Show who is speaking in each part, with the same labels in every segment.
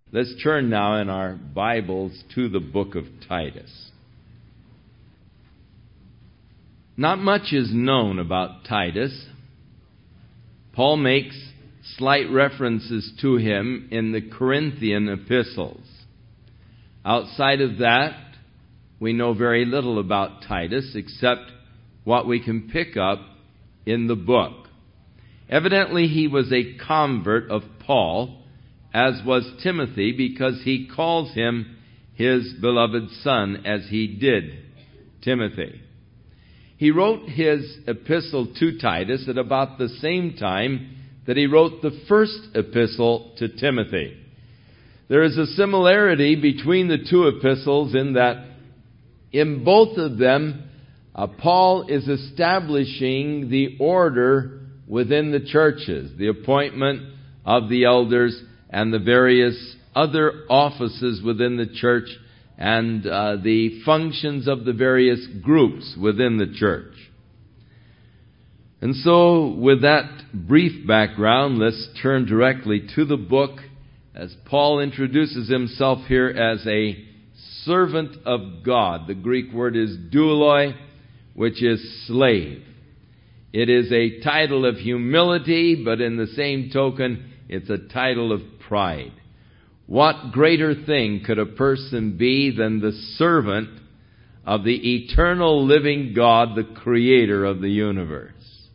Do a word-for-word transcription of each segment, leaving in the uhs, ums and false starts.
Speaker 1: Let's turn now in our Bibles to the book of Titus. Not much is known about Titus. Paul makes slight references to him in the Corinthian epistles. Outside of that, we know very little about Titus except what we can pick up in the book. Evidently, he was a convert of Paul, as was Timothy, because he calls him his beloved son, as he did Timothy. He wrote his epistle to Titus at about the same time that he wrote the first epistle to Timothy. There is a similarity between the two epistles in that in both of them, uh, Paul is establishing the order within the churches, the appointment of the elders and the various other offices within the church and uh, the functions of the various groups within the church. And so, with that brief background, let's turn directly to the book as Paul introduces himself here as a servant of God. The Greek word is douloi, which is slave. It is a title of humility, but in the same token, it's a title of pride. What greater thing could a person be than the servant of the eternal living God, the creator of the universe?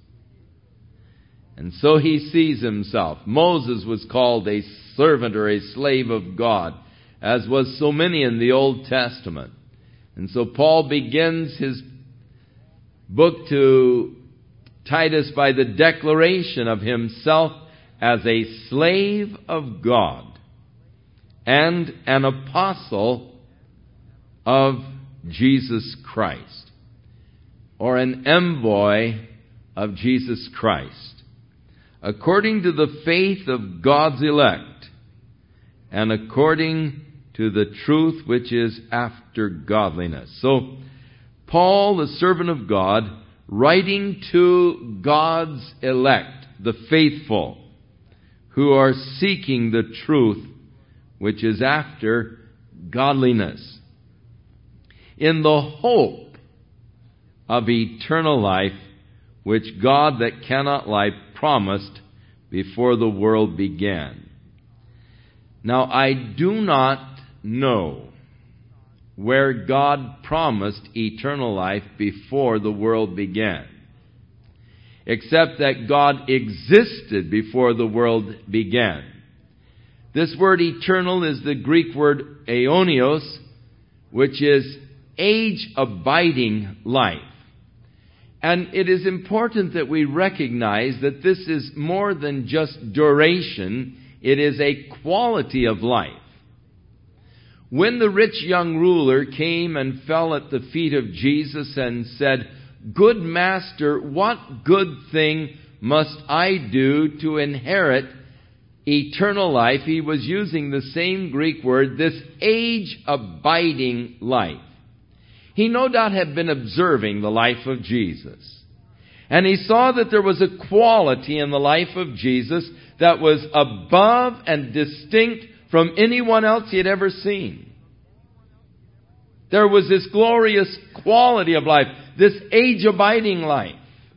Speaker 1: And so he sees himself. Moses was called a servant or a slave of God, as was so many in the Old Testament. And so Paul begins his book to Titus by the declaration of himself as a slave of God and an apostle of Jesus Christ, or an envoy of Jesus Christ, according to the faith of God's elect, and according to the truth which is after godliness. So, Paul, the servant of God, writing to God's elect, the faithful, who are seeking the truth which is after godliness, in the hope of eternal life, which God that cannot lie promised before the world began. Now, I do not know where God promised eternal life before the world began, except that God existed before the world began. This word eternal is the Greek word aionios, which is age-abiding life. And it is important that we recognize that this is more than just duration. It is a quality of life. When the rich young ruler came and fell at the feet of Jesus and said, "Good Master, what good thing must I do to inherit eternal life?" he was using the same Greek word, this age-abiding life. He no doubt had been observing the life of Jesus. And he saw that there was a quality in the life of Jesus that was above and distinct from anyone else he had ever seen. There was this glorious quality of life, this age-abiding life.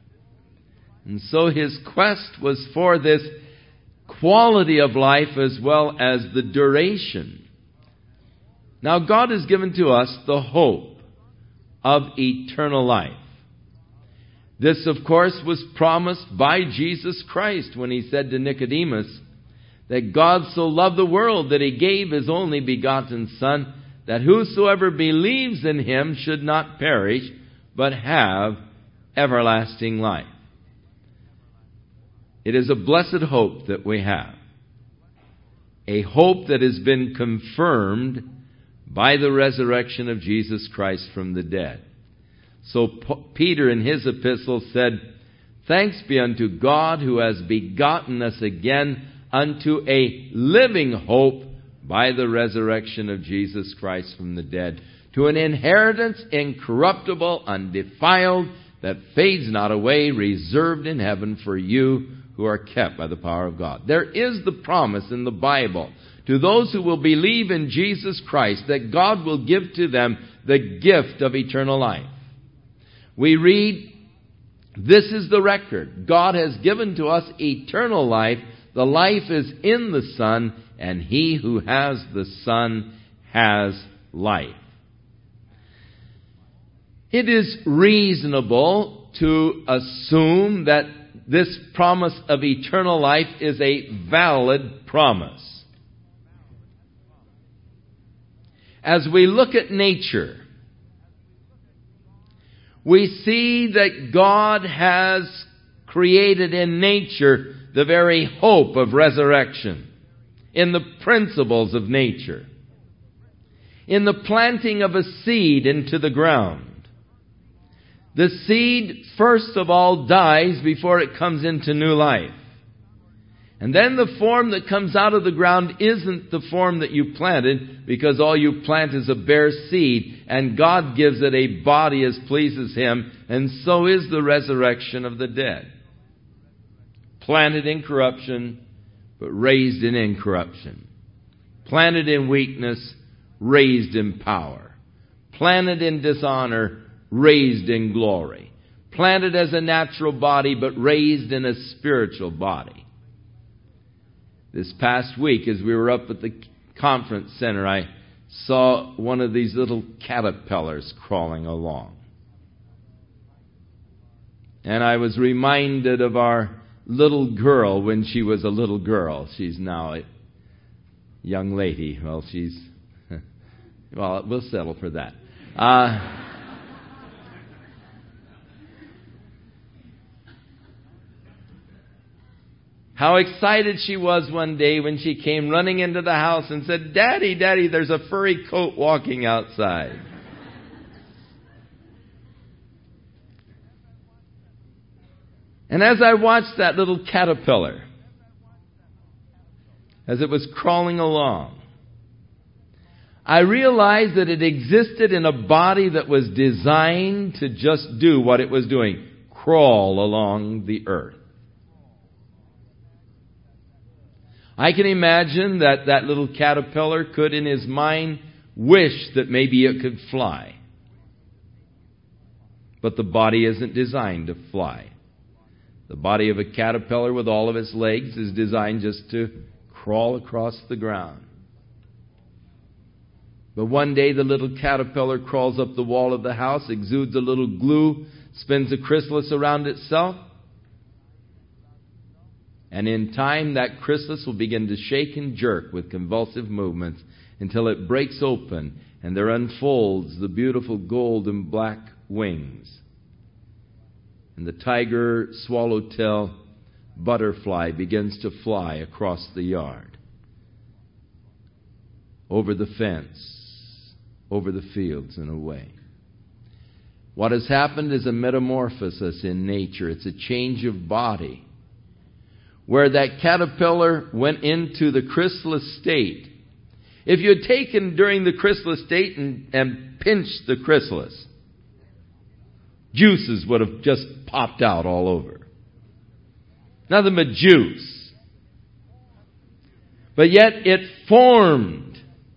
Speaker 1: And so his quest was for this quality of life as well as the duration. Now, God has given to us the hope of eternal life. This, of course, was promised by Jesus Christ when he said to Nicodemus that God so loved the world that he gave his only begotten Son, that whosoever believes in him should not perish, but have everlasting life. It is a blessed hope that we have. A hope that has been confirmed by the resurrection of Jesus Christ from the dead. So P- Peter in his epistle said, "Thanks be unto God who has begotten us again unto a living hope by the resurrection of Jesus Christ from the dead, to an inheritance incorruptible, undefiled, that fades not away, reserved in heaven for you who are kept by the power of God. There is the promise in the Bible to those who will believe in Jesus Christ that God will give to them the gift of eternal life. We read, "This is the record. God has given to us eternal life. The life is in the Son, and he who has the Son has life." It is reasonable to assume that this promise of eternal life is a valid promise. As we look at nature, we see that God has created in nature the very hope of resurrection, in the principles of nature, in the planting of a seed into the ground. The seed, first of all, dies before it comes into new life. And then the form that comes out of the ground isn't the form that you planted, because all you plant is a bare seed, and God gives it a body as pleases Him, and so is the resurrection of the dead. Planted in corruption, but raised in incorruption. Planted in weakness, raised in power. Planted in dishonor, raised in glory. Planted as a natural body, but raised in a spiritual body. This past week, as we were up at the conference center, I saw one of these little caterpillars crawling along. And I was reminded of our little girl when she was a little girl. She's now a young lady. Well, she's... well, we'll settle for that. Uh... How excited she was one day when she came running into the house and said, "Daddy, Daddy, there's a furry coat walking outside." And as I watched that little caterpillar, as it was crawling along, I realized that it existed in a body that was designed to just do what it was doing, crawl along the earth. I can imagine that that little caterpillar could, in his mind, wish that maybe it could fly. But the body isn't designed to fly. The body of a caterpillar with all of its legs is designed just to crawl across the ground. But one day the little caterpillar crawls up the wall of the house, exudes a little glue, spins a chrysalis around itself, and in time, that chrysalis will begin to shake and jerk with convulsive movements until it breaks open and there unfolds the beautiful gold and black wings. And the tiger swallowtail butterfly begins to fly across the yard, over the fence, over the fields and away. What has happened is a metamorphosis in nature. It's a change of body. Where that caterpillar went into the chrysalis state. If you had taken during the chrysalis state and, and pinched the chrysalis, juices would have just popped out all over. Nothing but juice. But yet it formed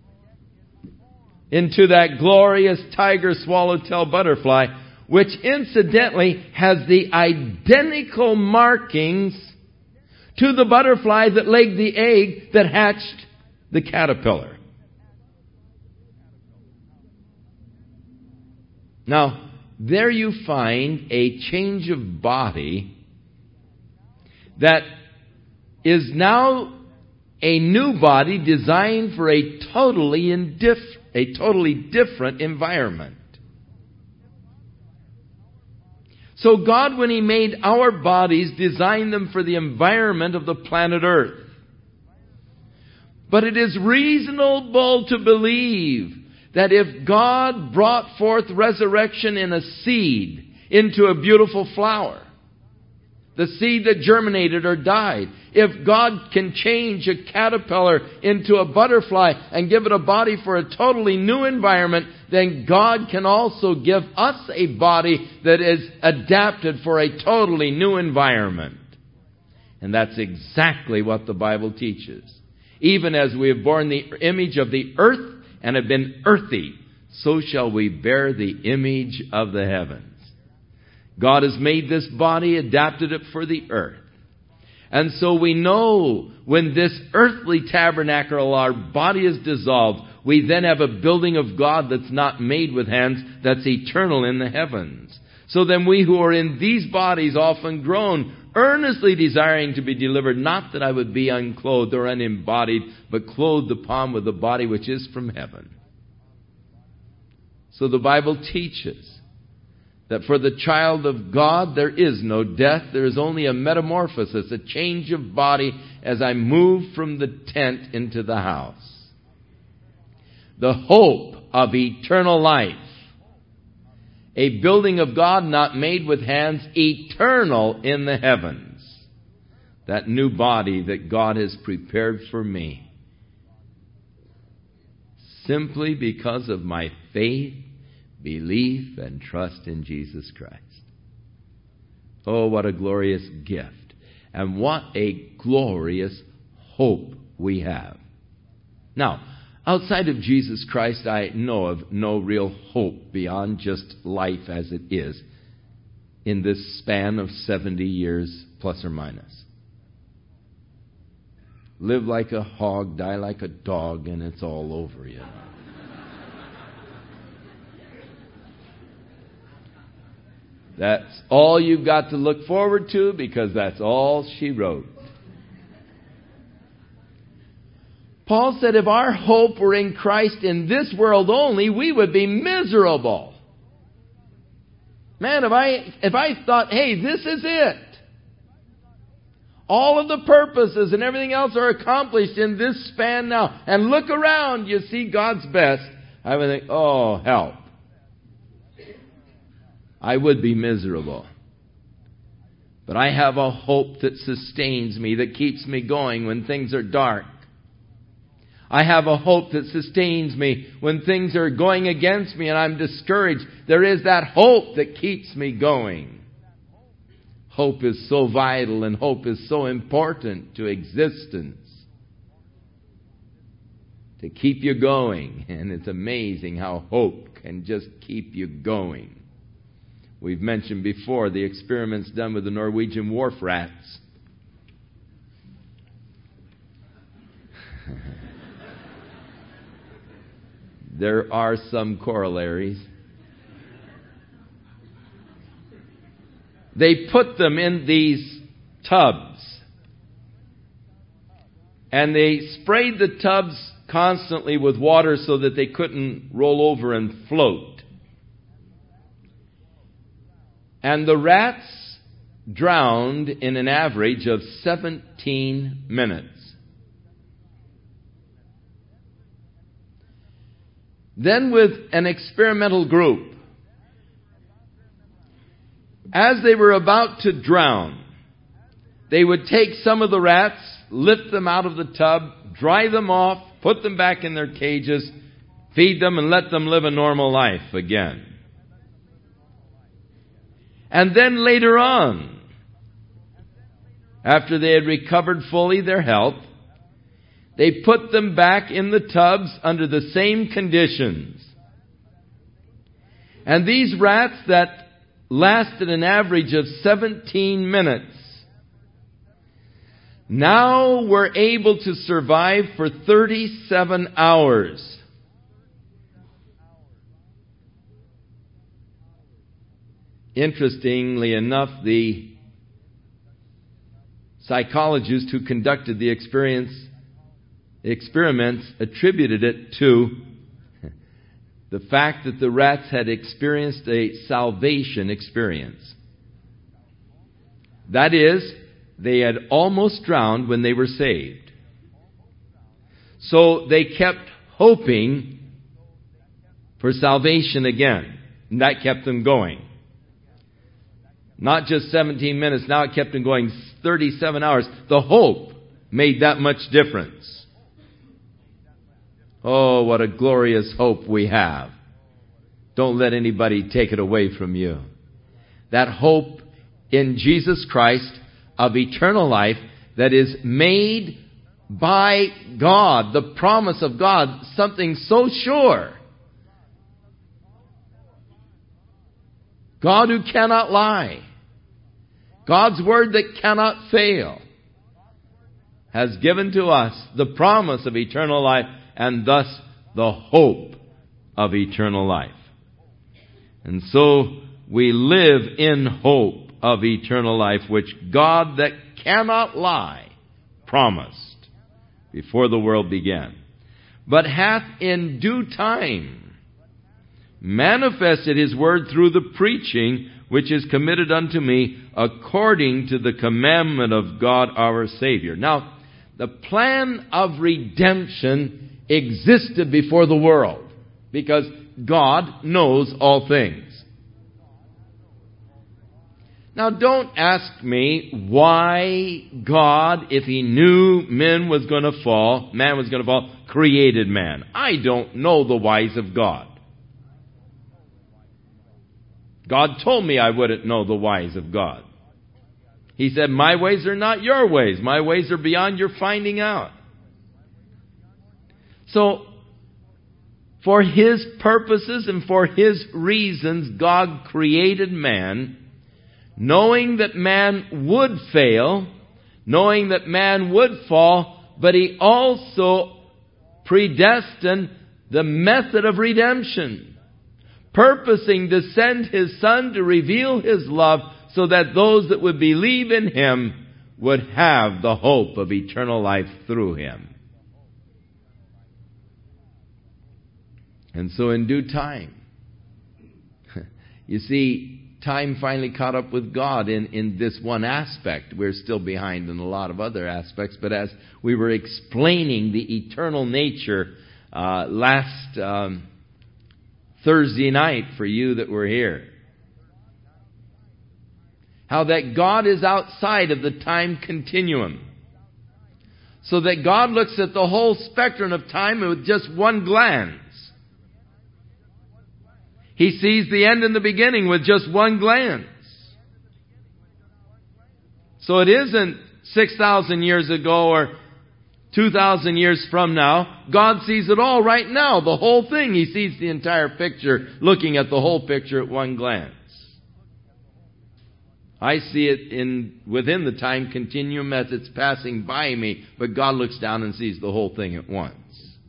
Speaker 1: into that glorious tiger swallowtail butterfly, which incidentally has the identical markings to the butterfly that laid the egg that hatched the caterpillar. Now, there you find a change of body that is now a new body designed for a totally indif- a totally different environment. So God, when He made our bodies, designed them for the environment of the planet Earth. But it is reasonable to believe that if God brought forth resurrection in a seed into a beautiful flower, the seed that germinated or died, if God can change a caterpillar into a butterfly and give it a body for a totally new environment, then God can also give us a body that is adapted for a totally new environment. And that's exactly what the Bible teaches. Even as we have borne the image of the earth and have been earthy, so shall we bear the image of the heavens. God has made this body, adapted it for the earth. And so we know when this earthly tabernacle, our body is dissolved, we then have a building of God that's not made with hands, that's eternal in the heavens. So then we who are in these bodies often groan, earnestly desiring to be delivered, not that I would be unclothed or unembodied, but clothed upon with the body which is from heaven. So the Bible teaches that for the child of God there is no death, there is only a metamorphosis, a change of body as I move from the tent into the house. The hope of eternal life. A building of God not made with hands, eternal in the heavens. That new body that God has prepared for me. Simply because of my faith, belief, and trust in Jesus Christ. Oh, what a glorious gift. And what a glorious hope we have. Now, outside of Jesus Christ, I know of no real hope beyond just life as it is in this span of seventy years, plus or minus. Live like a hog, die like a dog, and it's all over you. That's all you've got to look forward to, because that's all she wrote. Paul said if our hope were in Christ in this world only, we would be miserable. Man, if I, if I thought, hey, this is it. All of the purposes and everything else are accomplished in this span now. And look around, you see God's best. I would think, oh, help. I would be miserable. But I have a hope that sustains me, that keeps me going when things are dark. I have a hope that sustains me when things are going against me and I'm discouraged. There is that hope that keeps me going. Hope is so vital and hope is so important to existence. To keep you going. And it's amazing how hope can just keep you going. We've mentioned before the experiments done with the Norwegian wharf rats. There are some corollaries. They put them in these tubs. And they sprayed the tubs constantly with water so that they couldn't roll over and float. And the rats drowned in an average of seventeen minutes. Then with an experimental group, as they were about to drown, they would take some of the rats, lift them out of the tub, dry them off, put them back in their cages, feed them, and let them live a normal life again. And then later on, after they had recovered fully their health, they put them back in the tubs under the same conditions. And these rats that lasted an average of seventeen minutes now were able to survive for thirty-seven hours. Interestingly enough, the psychologists who conducted the experience, experiments attributed it to the fact that the rats had experienced a salvation experience. That is, they had almost drowned when they were saved. So they kept hoping for salvation again. And that kept them going. Not just seventeen minutes, now it kept them going thirty-seven hours. The hope made that much difference. Oh, what a glorious hope we have. Don't let anybody take it away from you. That hope in Jesus Christ of eternal life that is made by God, the promise of God, something so sure. God who cannot lie, God's word that cannot fail, has given to us the promise of eternal life and thus the hope of eternal life. And so we live in hope of eternal life, which God that cannot lie promised before the world began, but hath in due time manifested His word through the preaching which is committed unto me according to the commandment of God our Savior. Now, the plan of redemption existed before the world because God knows all things. Now, don't ask me why God, if He knew men was going to fall, man was going to fall, created man. I don't know the whys of God. God told me I wouldn't know the whys of God. He said, my ways are not your ways. My ways are beyond your finding out. So, for His purposes and for His reasons, God created man, knowing that man would fail, knowing that man would fall, but He also predestined the method of redemption, purposing to send His Son to reveal His love so that those that would believe in Him would have the hope of eternal life through Him. And so in due time, you see, time finally caught up with God in, in this one aspect. We're still behind in a lot of other aspects, but as we were explaining the eternal nature uh, last um, Thursday night for you that were here, how that God is outside of the time continuum, so that God looks at the whole spectrum of time with just one glance. He sees the end and the beginning with just one glance. So it isn't six thousand years ago or two thousand years from now. God sees it all right now, the whole thing. He sees the entire picture, looking at the whole picture at one glance. I see it in within the time continuum as it's passing by me, but God looks down and sees the whole thing at once.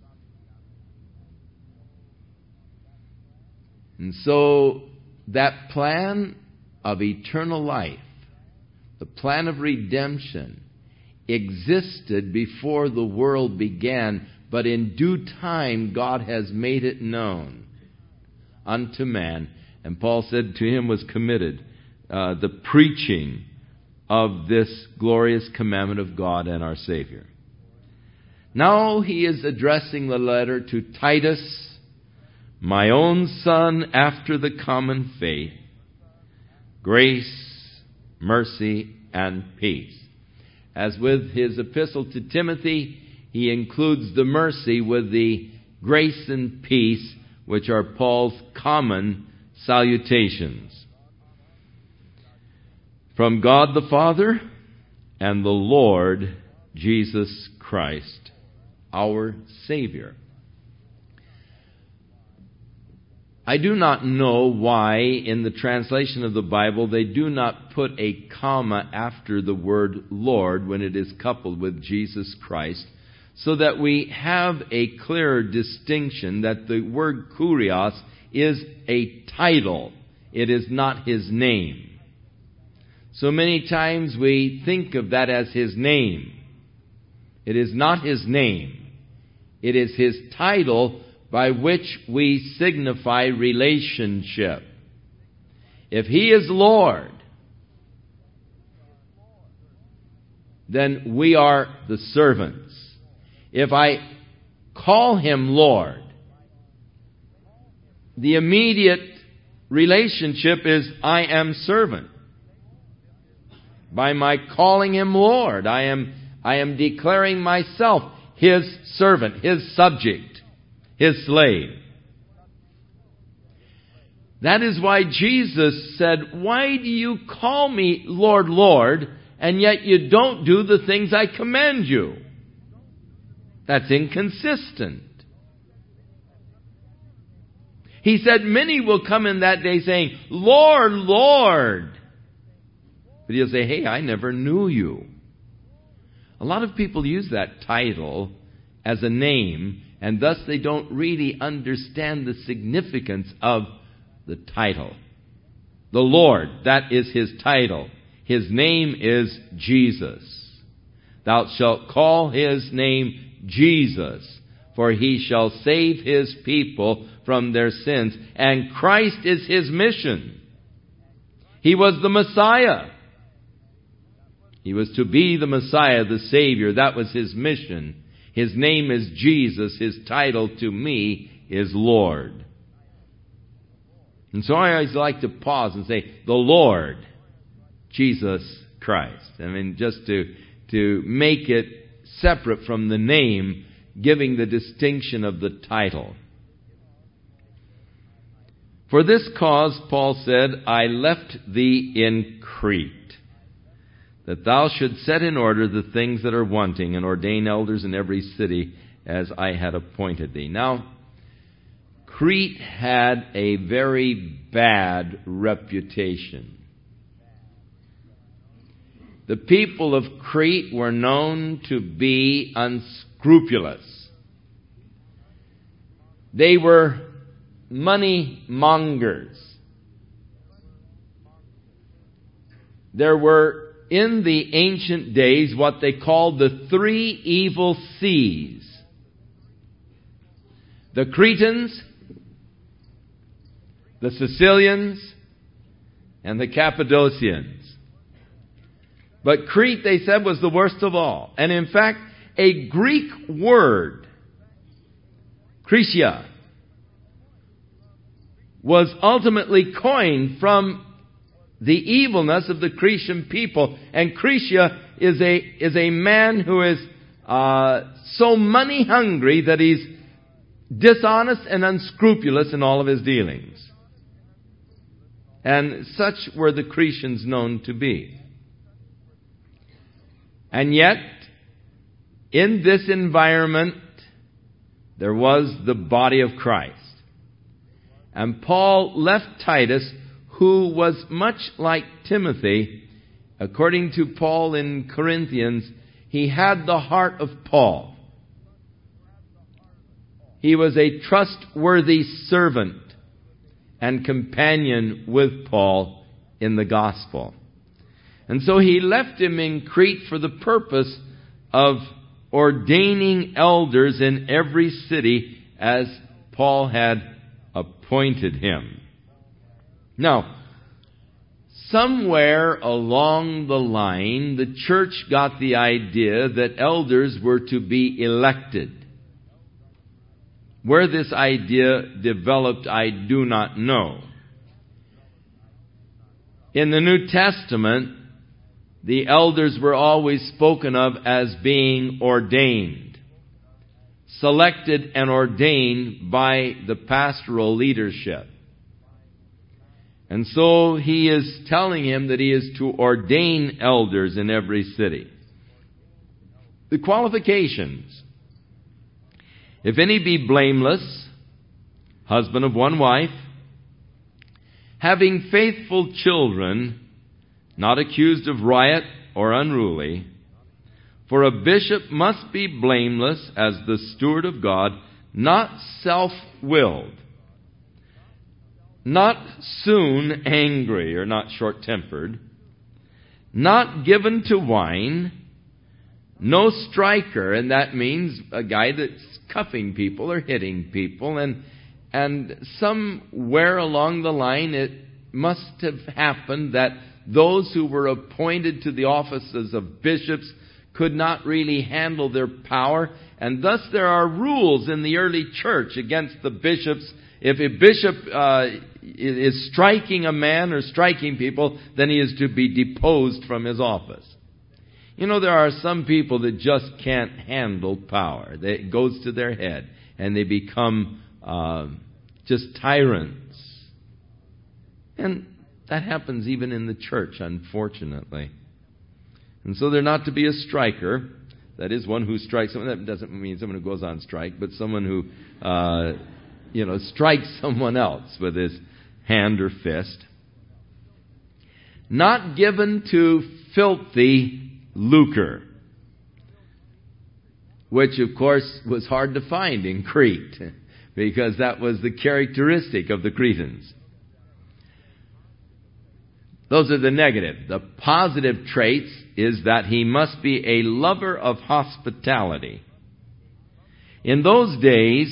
Speaker 1: And so that plan of eternal life, the plan of redemption, existed before the world began, but in due time God has made it known unto man. And Paul said to him was committed uh, the preaching of this glorious commandment of God and our Savior. Now he is addressing the letter to Titus, my own son after the common faith, grace, mercy, and peace. As with his epistle to Timothy, he includes the mercy with the grace and peace, which are Paul's common salutations. From God the Father and the Lord Jesus Christ, our Savior. I do not know why in the translation of the Bible they do not put a comma after the word Lord when it is coupled with Jesus Christ, so that we have a clearer distinction that the word kurios is a title. It is not His name. So many times we think of that as His name. It is not His name. It is His title by which we signify relationship. If He is Lord, then we are the servants. If I call Him Lord, the immediate relationship is I am servant. By my calling Him Lord, I am, I am declaring myself His servant, His subject, His slave. That is why Jesus said, why do you call me Lord, Lord, and yet you don't do the things I command you. That's inconsistent. He said, many will come in that day saying, Lord, Lord. But he'll say, hey, I never knew you. A lot of people use that title as a name, and thus they don't really understand the significance of the title. The Lord, that is His title. His name is Jesus. Thou shalt call His name Jesus, for He shall save His people from their sins. And Christ is His mission. He was the Messiah. He was to be the Messiah, the Savior. That was His mission. His name is Jesus. His title to me is Lord. And so I always like to pause and say, the Lord, Jesus Christ. I mean, just to, to make it separate from the name, giving the distinction of the title. For this cause, Paul said, I left thee in Crete, that thou should set in order the things that are wanting, and ordain elders in every city as I had appointed thee. Now, Crete had a very bad reputation. The people of Crete were known to be unscrupulous. They were money mongers. There were, in the ancient days, what they called the three evil seas. The Cretans, the Sicilians, and the Cappadocians. But Crete, they said, was the worst of all. And in fact, a Greek word, Cretia, was ultimately coined from the evilness of the Cretan people. And Cretia is a, is a man who is uh, so money hungry that he's dishonest and unscrupulous in all of his dealings. And such were the Cretans known to be. And yet, in this environment, there was the body of Christ. And Paul left Titus, who was much like Timothy. According to Paul in Corinthians, he had the heart of Paul. He was a trustworthy servant and companion with Paul in the gospel. And so he left him in Crete for the purpose of ordaining elders in every city as Paul had appointed him. Now, somewhere along the line, the church got the idea that elders were to be elected. Where this idea developed, I do not know. In the New Testament, the elders were always spoken of as being ordained, selected and ordained by the pastoral leadership. And so he is telling him that he is to ordain elders in every city. The qualifications: if any be blameless, husband of one wife, having faithful children, not accused of riot or unruly. For a bishop must be blameless as the steward of God, not self-willed, not soon angry or not short-tempered, not given to wine, no striker, and that means a guy that's cuffing people or hitting people. And, and somewhere along the line it must have happened that those who were appointed to the offices of bishops could not really handle their power. And thus there are rules in the early church against the bishops. If a bishop uh, is striking a man or striking people, then he is to be deposed from his office. You know, there are some people that just can't handle power. It goes to their head, and they become uh, just tyrants. And that happens even in the church, unfortunately. And so they're not to be a striker. That is, one who strikes someone. That doesn't mean someone who goes on strike, but someone who, uh, you know, strikes someone else with his hand or fist. Not given to filthy lucre, which, of course, was hard to find in Crete, because that was the characteristic of the Cretans. Those are the negative. The positive traits is that he must be a lover of hospitality. In those days,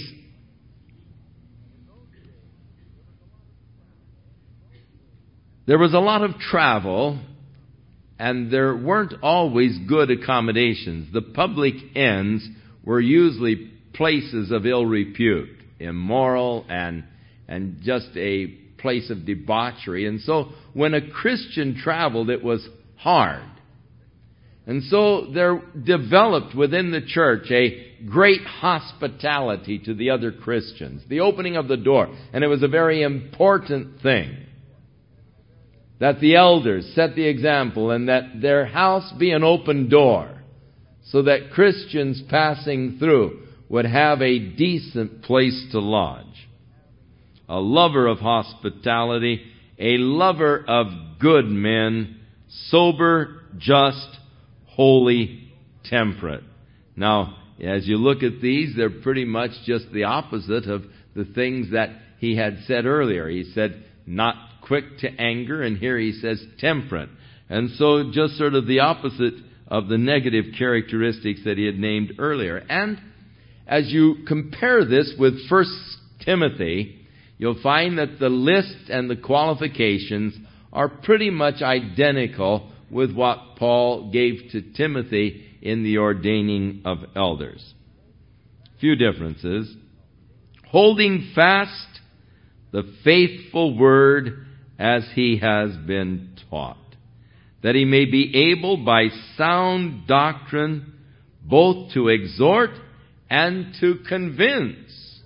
Speaker 1: there was a lot of travel, and there weren't always good accommodations. The public inns were usually places of ill repute, immoral, and and just a place of debauchery. And so when a Christian traveled, it was hard. And so there developed within the church a great hospitality to the other Christians, the opening of the door. And it was a very important thing that the elders set the example and that their house be an open door so that Christians passing through would have a decent place to lodge. A lover of hospitality, a lover of good men, sober, just, holy, temperate. Now, as you look at these, they're pretty much just the opposite of the things that he had said earlier. He said, not quick to anger, and here he says temperate. And so just sort of the opposite of the negative characteristics that he had named earlier. And as you compare this with First Timothy, you'll find that the list and the qualifications are pretty much identical with what Paul gave to Timothy in the ordaining of elders. Few differences. Holding fast the faithful word as he has been taught, that he may be able by sound doctrine both to exhort and to convince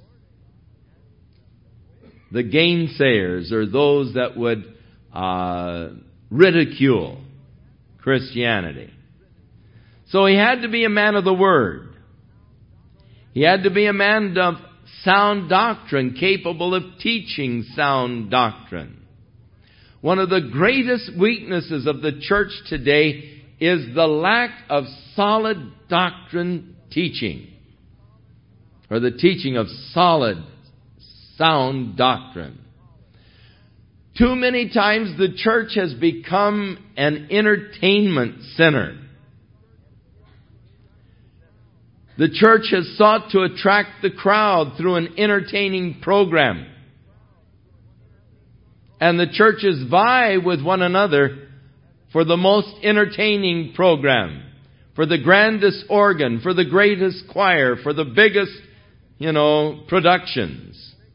Speaker 1: the gainsayers, or those that would uh, ridicule Christianity. So he had to be a man of the Word. He had to be a man of sound doctrine, capable of teaching sound doctrine. One of the greatest weaknesses of the church today is the lack of solid doctrine teaching, or the teaching of solid, sound doctrine. Too many times the church has become an entertainment center. The church has sought to attract the crowd through an entertaining program. And the churches vie with one another for the most entertaining program, for the grandest organ, for the greatest choir, for the biggest, you know, productions.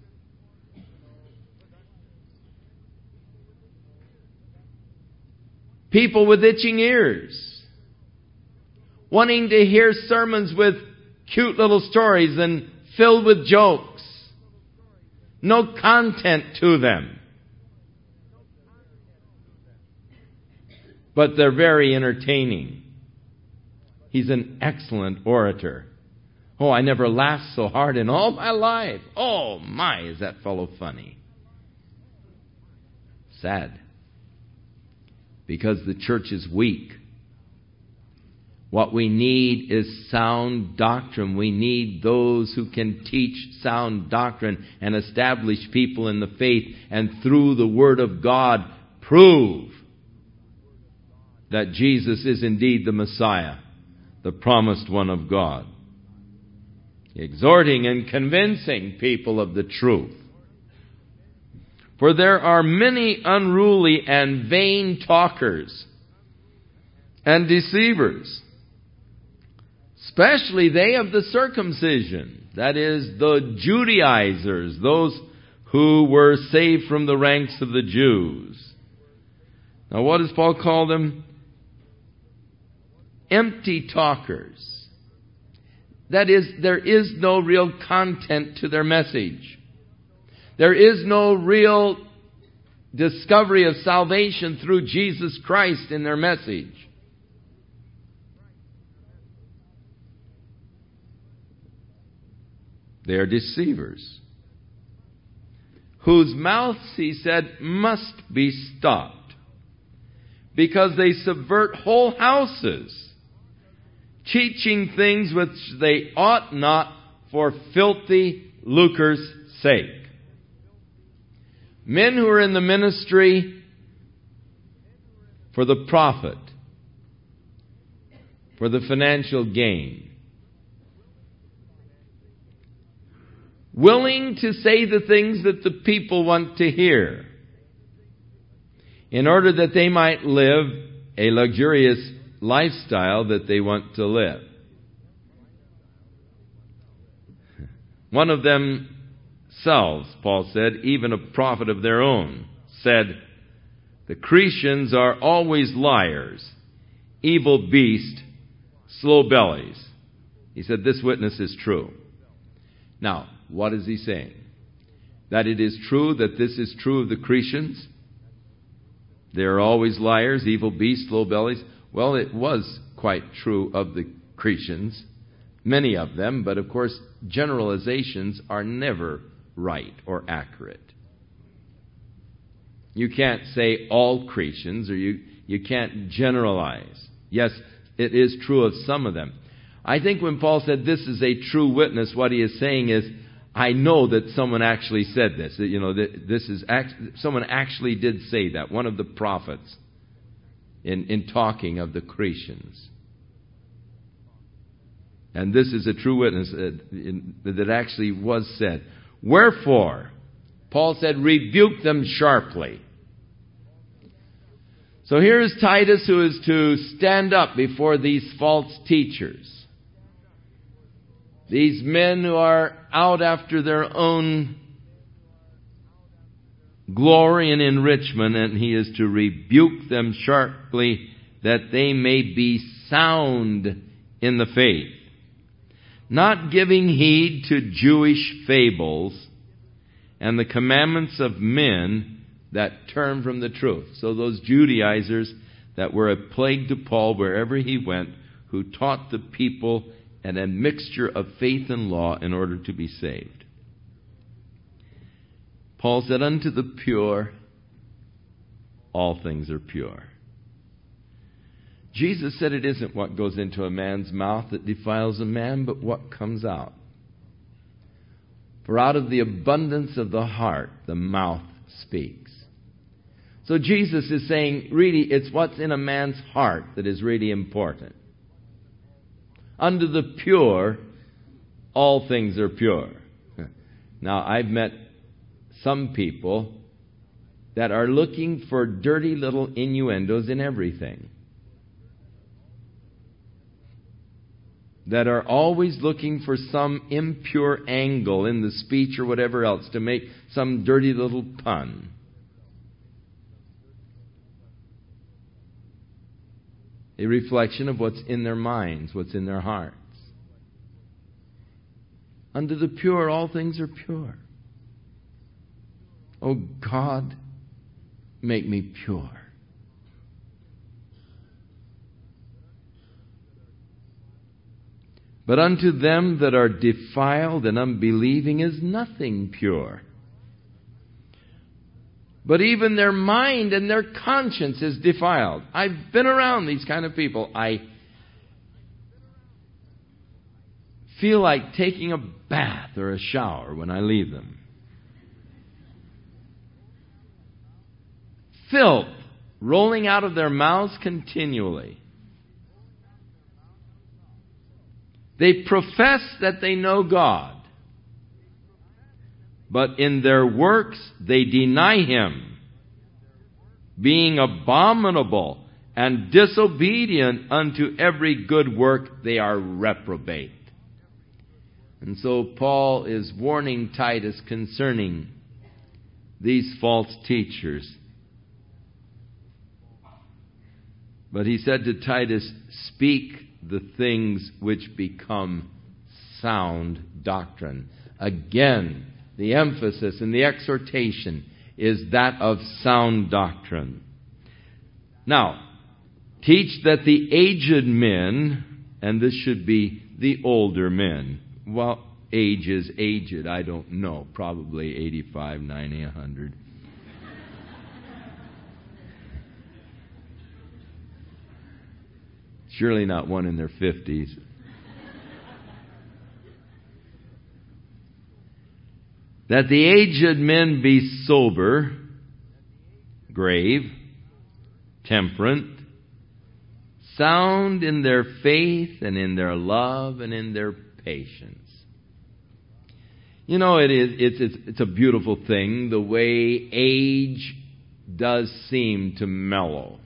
Speaker 1: People with itching ears, wanting to hear sermons with cute little stories and filled with jokes. No content to them. But they're very entertaining. He's an excellent orator. Oh, I never laughed so hard in all my life. Oh, my, is that fellow funny. Sad. Because the church is weak. What we need is sound doctrine. We need those who can teach sound doctrine and establish people in the faith, and through the Word of God prove that Jesus is indeed the Messiah, the promised one of God. Exhorting and convincing people of the truth. For there are many unruly and vain talkers and deceivers, especially they of the circumcision, that is, the Judaizers, those who were saved from the ranks of the Jews. Now, what does Paul call them? Empty talkers. That is, there is no real content to their message. There is no real discovery of salvation through Jesus Christ in their message. They are deceivers, whose mouths, he said, must be stopped, because they subvert whole houses, teaching things which they ought not, for filthy lucre's sake. Men who are in the ministry for the profit, for the financial gain, willing to say the things that the people want to hear in order that they might live a luxurious lifestyle that they want to live. One of themselves, Paul said, even a prophet of their own, said, the Cretians are always liars, evil beasts, slow bellies. He said, this witness is true. Now, what is he saying? That it is true that this is true of the Cretians? They are always liars, evil beasts, slow bellies. Well, it was quite true of the Cretians, many of them, but of course, generalizations are never right or accurate. You can't say all Cretians, or you, you can't generalize. Yes, it is true of some of them. I think when Paul said this is a true witness, what he is saying is, I know that someone actually said this. You know, this is someone actually did say that. One of the prophets in, in talking of the Cretians. And this is a true witness that actually was said. Wherefore, Paul said, rebuke them sharply. So here is Titus, who is to stand up before these false teachers. These men who are out after their own glory and enrichment, and he is to rebuke them sharply that they may be sound in the faith, not giving heed to Jewish fables and the commandments of men that turn from the truth. So those Judaizers that were a plague to Paul wherever he went, who taught the people and a mixture of faith and law in order to be saved. Paul said, unto the pure, all things are pure. Jesus said it isn't what goes into a man's mouth that defiles a man, but what comes out. For out of the abundance of the heart, the mouth speaks. So Jesus is saying, really, it's what's in a man's heart that is really important. Unto the pure, all things are pure. Now, I've met some people that are looking for dirty little innuendos in everything. That are always looking for some impure angle in the speech or whatever else to make some dirty little pun. A reflection of what's in their minds, what's in their hearts. Unto the pure, all things are pure. Oh God, make me pure. But unto them that are defiled and unbelieving is nothing pure. But even their mind and their conscience is defiled. I've been around these kind of people. I feel like taking a bath or a shower when I leave them. Filth rolling out of their mouths continually. They profess that they know God, but in their works they deny Him, being abominable and disobedient unto every good work, they are reprobate. And so Paul is warning Titus concerning these false teachers. But he said to Titus, speak the things which become sound doctrine. Again, the emphasis and the exhortation is that of sound doctrine. Now, teach that the aged men, and this should be the older men. Well, age is aged, I don't know. Probably eighty-five, ninety, one hundred. Surely not one in their fifties. That the aged men be sober, grave, temperate, sound in their faith and in their love and in their patience. You know, it is, it's, it's, it's a beautiful thing, the way age does seem to mellow.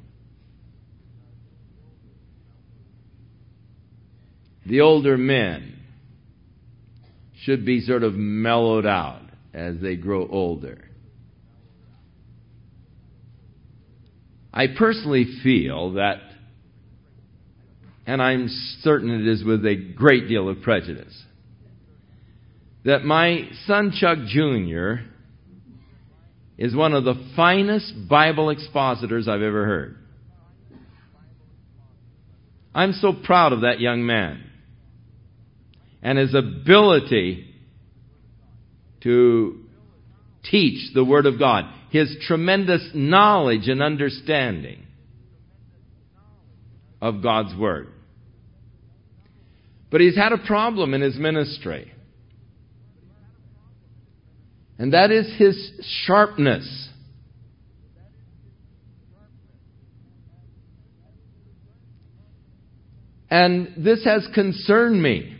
Speaker 1: The older men should be sort of mellowed out as they grow older. I personally feel that, and I'm certain it is with a great deal of prejudice, that my son Chuck Junior is one of the finest Bible expositors I've ever heard. I'm so proud of that young man and his ability to teach the Word of God, his tremendous knowledge and understanding of God's Word. But he's had a problem in his ministry. And that is his sharpness. And this has concerned me.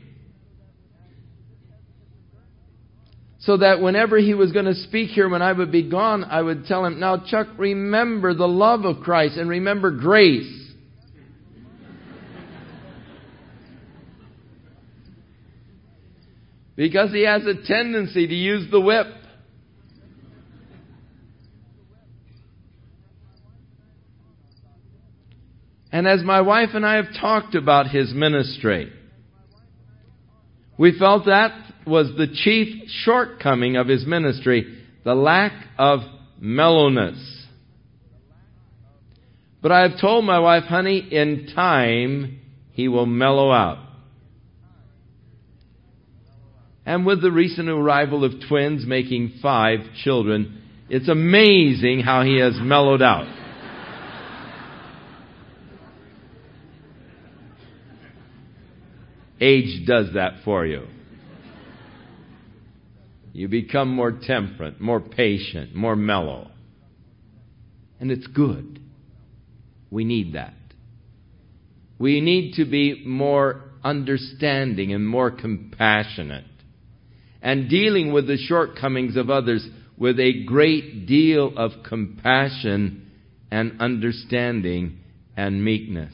Speaker 1: So that whenever he was going to speak here when I would be gone, I would tell him, now Chuck, remember the love of Christ and remember grace. Because he has a tendency to use the whip. And as my wife and I have talked about his ministry, we felt that was the chief shortcoming of his ministry, the lack of mellowness. But I have told my wife, honey, in time he will mellow out. And with the recent arrival of twins making five children, it's amazing how he has mellowed out. Age does that for you. You become more temperate, more patient, more mellow. And it's good. We need that. We need to be more understanding and more compassionate. And dealing with the shortcomings of others with a great deal of compassion and understanding and meekness.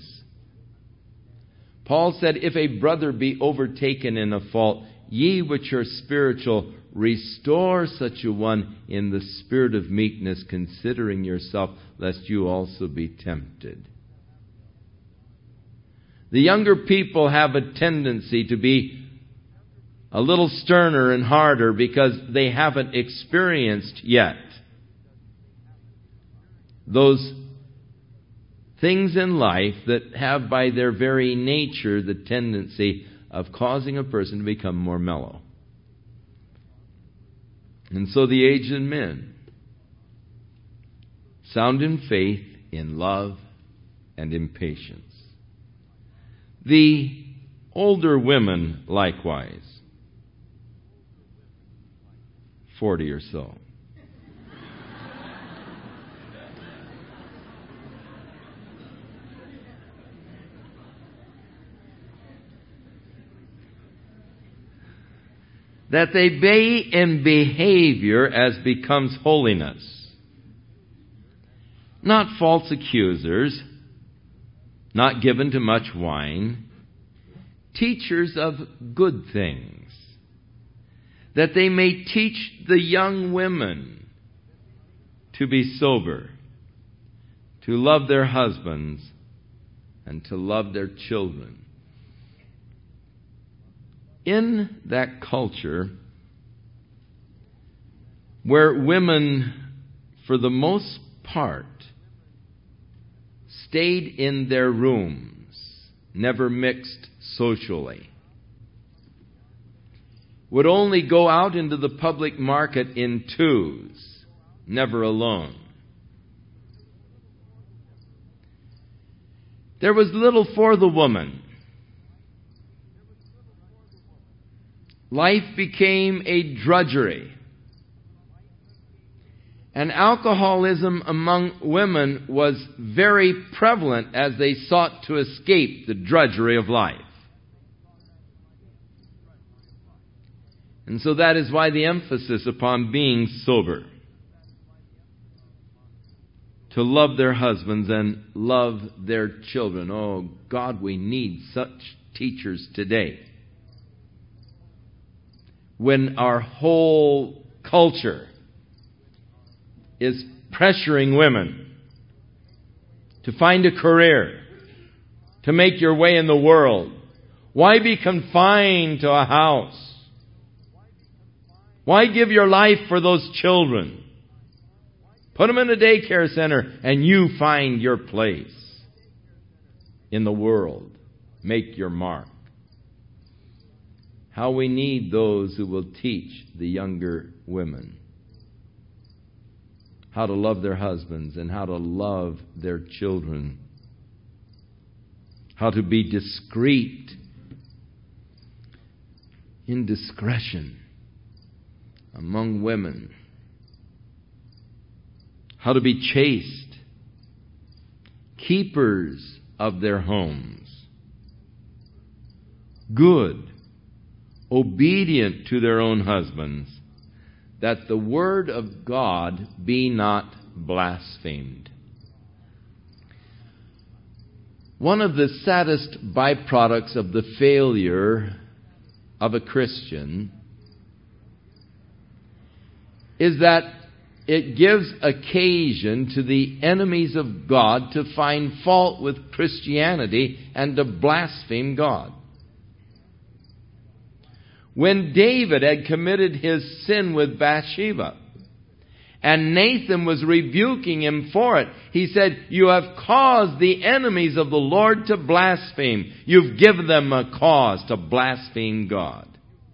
Speaker 1: Paul said, if a brother be overtaken in a fault, ye which are spiritual, restore such a one in the spirit of meekness, considering yourself, lest you also be tempted. The younger people have a tendency to be a little sterner and harder because they haven't experienced yet those things in life that have by their very nature the tendency of causing a person to become more mellow. And so the aged men, sound in faith, in love, and in patience. The older women likewise, forty or so. That they be in behavior as becomes holiness, not false accusers, not given to much wine, teachers of good things, that they may teach the young women to be sober, to love their husbands, and to love their children. In that culture, where women, for the most part, stayed in their rooms, never mixed socially, would only go out into the public market in twos, never alone. There was little for the woman. Life became a drudgery. And alcoholism among women was very prevalent as they sought to escape the drudgery of life. And so that is why the emphasis upon being sober. To love their husbands and love their children. Oh, God, we need such teachers today. When our whole culture is pressuring women to find a career, to make your way in the world. Why be confined to a house? Why give your life for those children? Put them in a daycare center and you find your place in the world. Make your mark. How we need those who will teach the younger women how to love their husbands and how to love their children. How to be discreet in discretion among women. How to be chaste, keepers of their homes, good, obedient to their own husbands, that the word of God be not blasphemed. One of the saddest byproducts of the failure of a Christian is that it gives occasion to the enemies of God to find fault with Christianity and to blaspheme God. When David had committed his sin with Bathsheba, and Nathan was rebuking him for it, he said, "You have caused the enemies of the Lord to blaspheme. You've given them a cause to blaspheme God."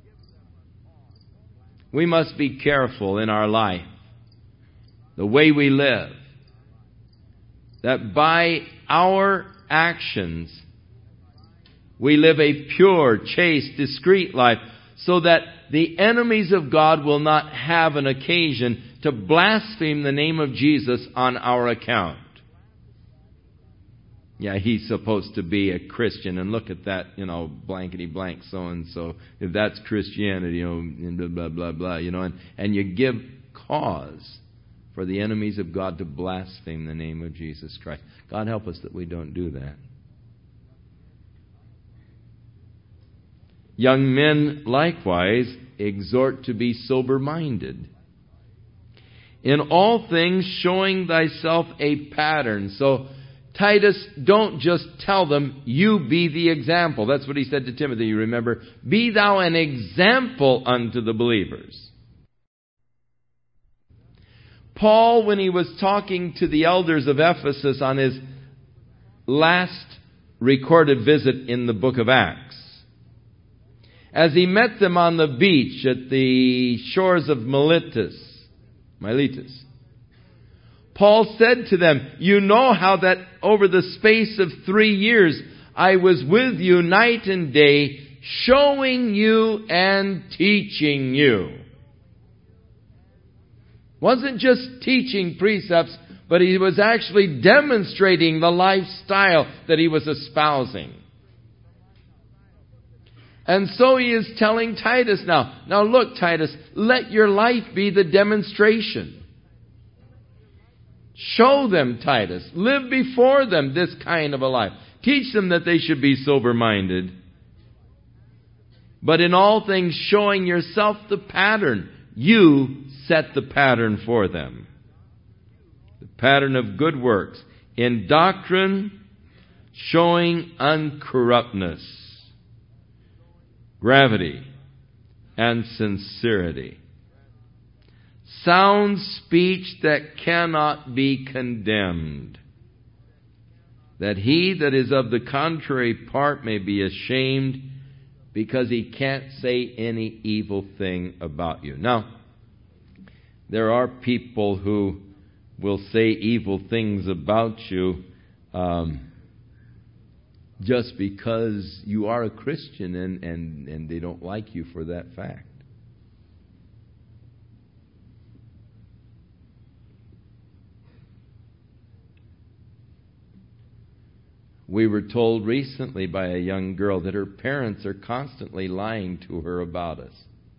Speaker 1: We must be careful in our life, the way we live, that by our actions we live a pure, chaste, discreet life, so that the enemies of God will not have an occasion to blaspheme the name of Jesus on our account. Yeah, he's supposed to be a Christian, and look at that, you know, blankety blank so-and-so. If that's Christianity, you know, and blah, blah, blah, blah, you know, and, and you give cause for the enemies of God to blaspheme the name of Jesus Christ. God help us that we don't do that. Young men, likewise, exhort to be sober-minded. In all things, showing thyself a pattern. So, Titus, don't just tell them, you be the example. That's what he said to Timothy, you remember. Be thou an example unto the believers. Paul, when he was talking to the elders of Ephesus on his last recorded visit in the book of Acts, as he met them on the beach at the shores of Miletus, Miletus, Paul said to them, "You know how that over the space of three years I was with you night and day, showing you and teaching you." Wasn't just teaching precepts, but he was actually demonstrating the lifestyle that he was espousing. And so he is telling Titus now, now look, Titus, let your life be the demonstration. Show them, Titus. Live before them this kind of a life. Teach them that they should be sober-minded. But in all things, showing yourself the pattern. You set the pattern for them. The pattern of good works. In doctrine, showing uncorruptness, gravity, and sincerity. Sound speech that cannot be condemned, that he that is of the contrary part may be ashamed, because he can't say any evil thing about you. Now, there are people who will say evil things about you um, just because you are a Christian, and, and, and they don't like you for that fact. We were told recently by a young girl that her parents are constantly lying to her about us.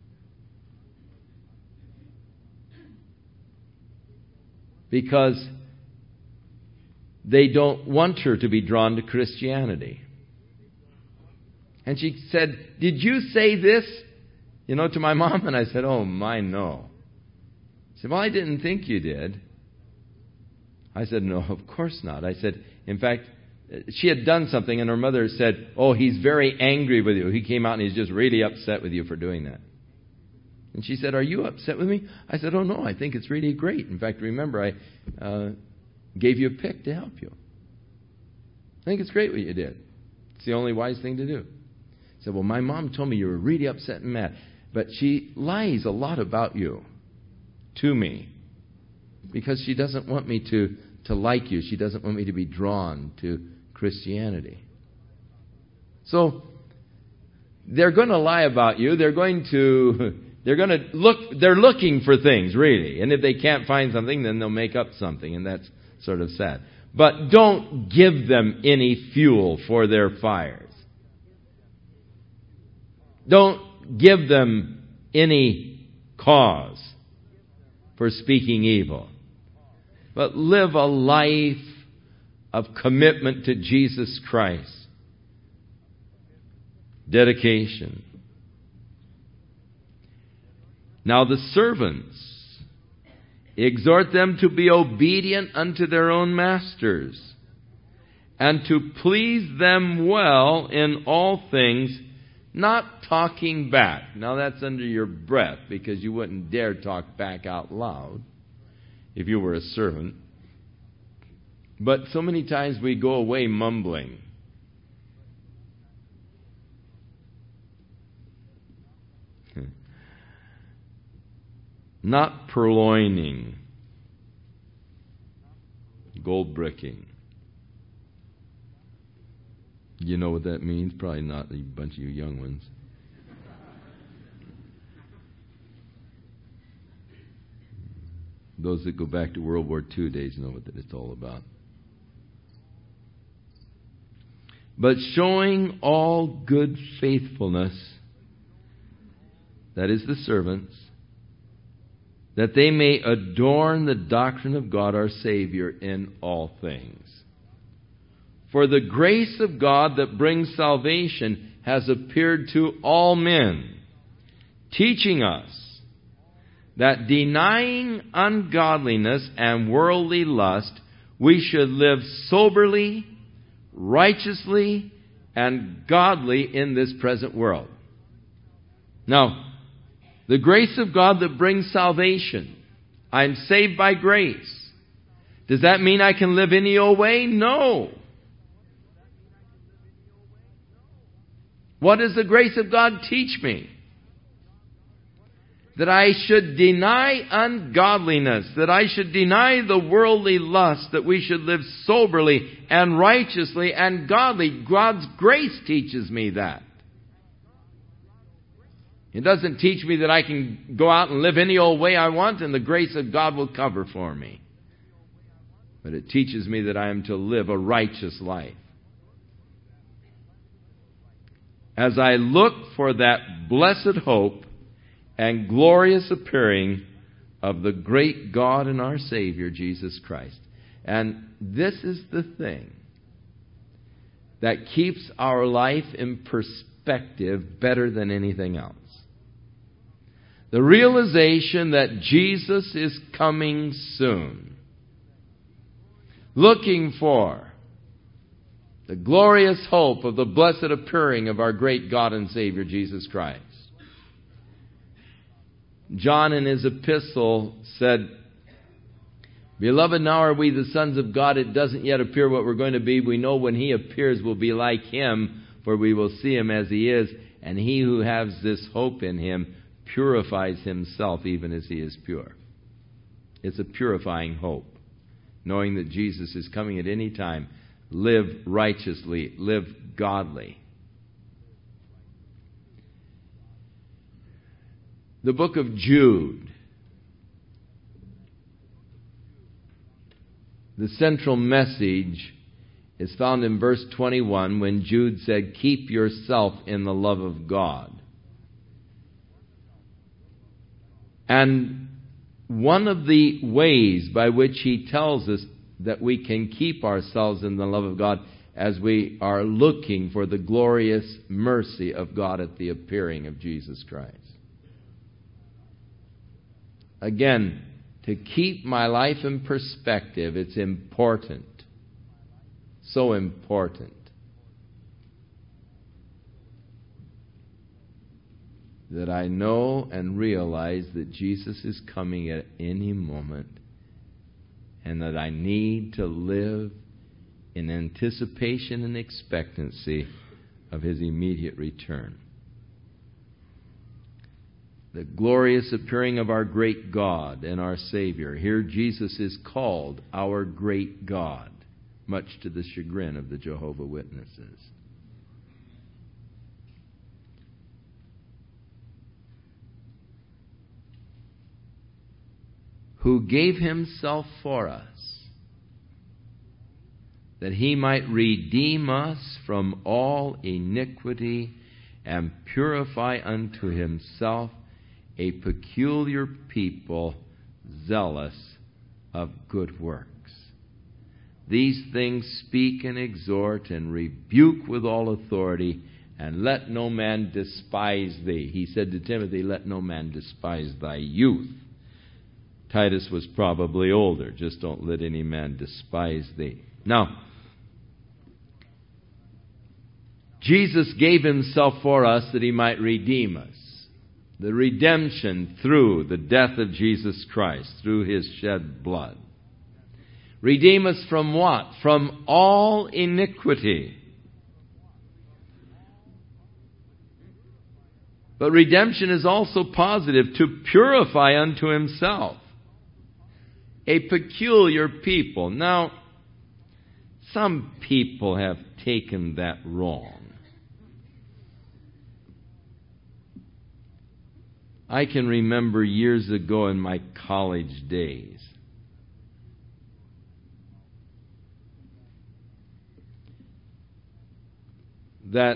Speaker 1: Because they don't want her to be drawn to Christianity. And she said, "Did you say this, you know, to my mom?" And I said, "Oh, my, no." She said, "Well, I didn't think you did." I said, "No, of course not." I said, in fact, she had done something, and her mother said, "Oh, he's very angry with you. He came out and he's just really upset with you for doing that." And she said, "Are you upset with me?" I said, "Oh, no, I think it's really great. In fact, remember, I uh, gave you a pick to help you. I think it's great what you did. It's the only wise thing to do." She said, "Well, my mom told me you were really upset and mad. But she lies a lot about you to me because she doesn't want me to, to like you. She doesn't want me to be drawn to Christianity." So they're going to lie about you. They're going to they're going to look they're looking for things, really. And if they can't find something, then they'll make up something, and that's sort of sad. But don't give them any fuel for their fires. Don't give them any cause for speaking evil. But live a life of commitment to Jesus Christ. Dedication. Now the servants, exhort them to be obedient unto their own masters, and to please them well in all things, not talking back. Now that's under your breath, because you wouldn't dare talk back out loud if you were a servant. But so many times we go away mumbling. Not purloining. Gold bricking. You know what that means? Probably not a bunch of you young ones. Those that go back to World War Two days know what it's all about. But showing all good faithfulness, that is the servants, that they may adorn the doctrine of God our Savior in all things. For the grace of God that brings salvation has appeared to all men, teaching us that denying ungodliness and worldly lust, we should live soberly, righteously, and godly in this present world. Now, the grace of God that brings salvation. I'm saved by grace. Does that mean I can live any old way? No. What does the grace of God teach me? That I should deny ungodliness, that I should deny the worldly lust, that we should live soberly and righteously and godly. God's grace teaches me that. It doesn't teach me that I can go out and live any old way I want and the grace of God will cover for me. But it teaches me that I am to live a righteous life. As I look for that blessed hope and glorious appearing of the great God and our Savior, Jesus Christ. And this is the thing that keeps our life in perspective better than anything else. The realization that Jesus is coming soon. Looking for the glorious hope of the blessed appearing of our great God and Savior, Jesus Christ. John in his epistle said, "Beloved, now are we the sons of God. It doesn't yet appear what we're going to be. We know when He appears we'll be like Him, for we will see Him as He is. And he who has this hope in him purifies himself even as he is pure. It's a purifying hope, knowing that Jesus is coming at any time. Live righteously, live godly. The book of Jude. The central message is found in verse twenty-one when Jude said, "Keep yourself in the love of God." And one of the ways by which he tells us that we can keep ourselves in the love of God as we are looking for the glorious mercy of God at the appearing of Jesus Christ. Again, to keep my life in perspective, it's important. So important. That I know and realize that Jesus is coming at any moment, and that I need to live in anticipation and expectancy of His immediate return. The glorious appearing of our great God and our Savior. Here Jesus is called our great God, much to the chagrin of the Jehovah's Witnesses. Who gave Himself for us, that He might redeem us from all iniquity and purify unto Himself a peculiar people, zealous of good works. These things speak and exhort and rebuke with all authority, and let no man despise thee. He said to Timothy, let no man despise thy youth. Titus was probably older. Just don't let any man despise thee. Now, Jesus gave Himself for us that He might redeem us. The redemption through the death of Jesus Christ, through His shed blood. Redeem us from what? From all iniquity. But redemption is also positive, to purify unto Himself a peculiar people. Now, some people have taken that wrong. I can remember years ago in my college days, that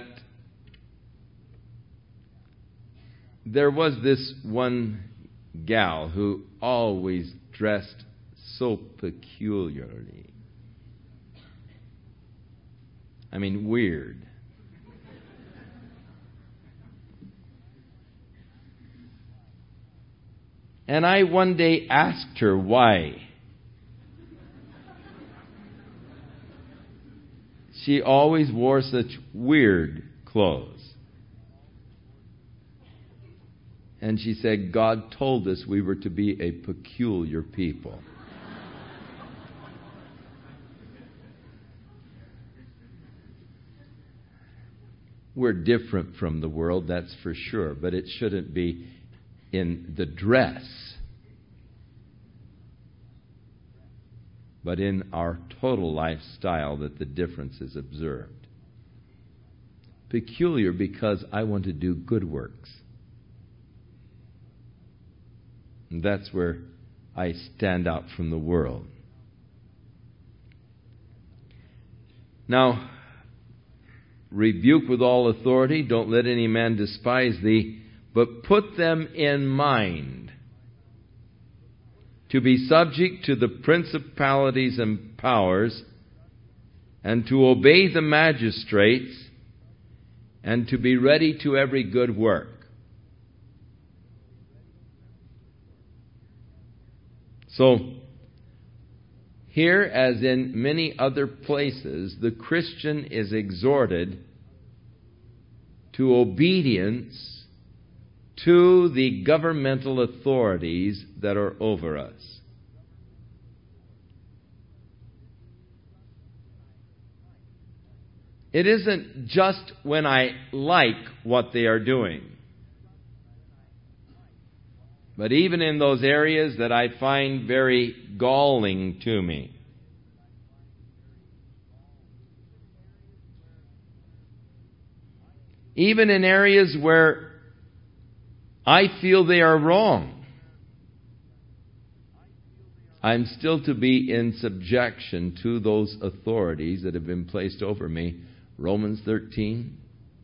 Speaker 1: there was this one gal who always dressed so peculiarly. I mean, weird. And I one day asked her why. She always wore such weird clothes. And she said, God told us we were to be a peculiar people. We're different from the world, that's for sure, but it shouldn't be in the dress, but in our total lifestyle that the difference is observed. Peculiar because I want to do good works. And that's where I stand out from the world. Now, rebuke with all authority, don't let any man despise thee, but put them in mind to be subject to the principalities and powers, and to obey the magistrates, and to be ready to every good work. So, here, as in many other places, the Christian is exhorted to obedience to the governmental authorities that are over us. It isn't just when I like what they are doing, but even in those areas that I find very galling to me. Even in areas where I feel they are wrong, I'm still to be in subjection to those authorities that have been placed over me. Romans thirteen.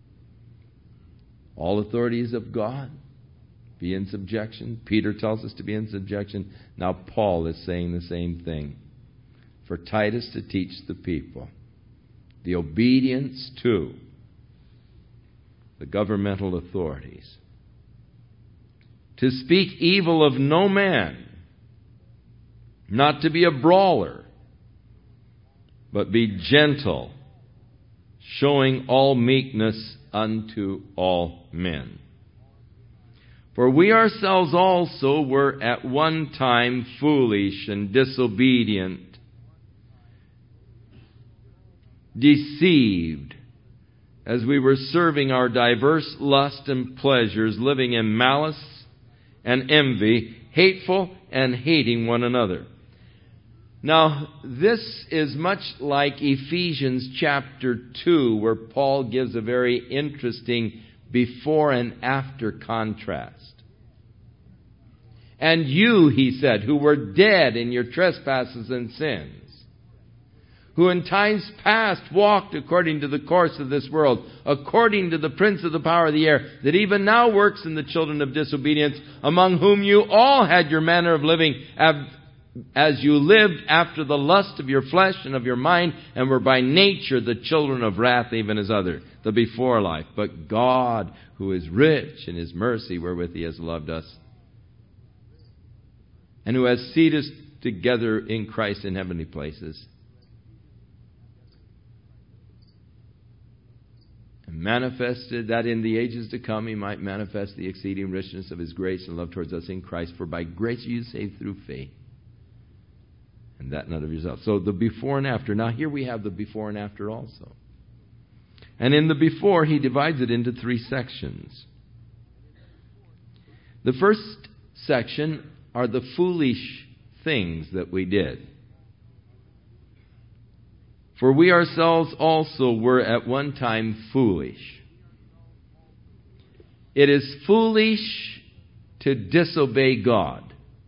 Speaker 1: All authorities of God, be in subjection. Peter tells us to be in subjection. Now Paul is saying the same thing. For Titus to teach the people the obedience to the governmental authorities. To speak evil of no man. Not to be a brawler, but be gentle, showing all meekness unto all men. For we ourselves also were at one time foolish and disobedient, deceived, as we were serving our diverse lusts and pleasures, living in malice and envy, hateful and hating one another. Now, this is much like Ephesians chapter two, where Paul gives a very interesting before and after contrast. And you, he said, who were dead in your trespasses and sins, who in times past walked according to the course of this world, according to the prince of the power of the air, that even now works in the children of disobedience, among whom you all had your manner of living, as you lived after the lust of your flesh and of your mind, and were by nature the children of wrath, even as others, the before life. But God, who is rich in His mercy, wherewith He has loved us, and who has seated us together in Christ in heavenly places, and manifested that in the ages to come He might manifest the exceeding richness of His grace and love towards us in Christ. For by grace you are saved through faith, and that not of yourself. So the before and after. Now here we have the before and after also. And in the before, he divides it into three sections. The first section are the foolish things that we did. For we ourselves also were at one time foolish. It is foolish to disobey God.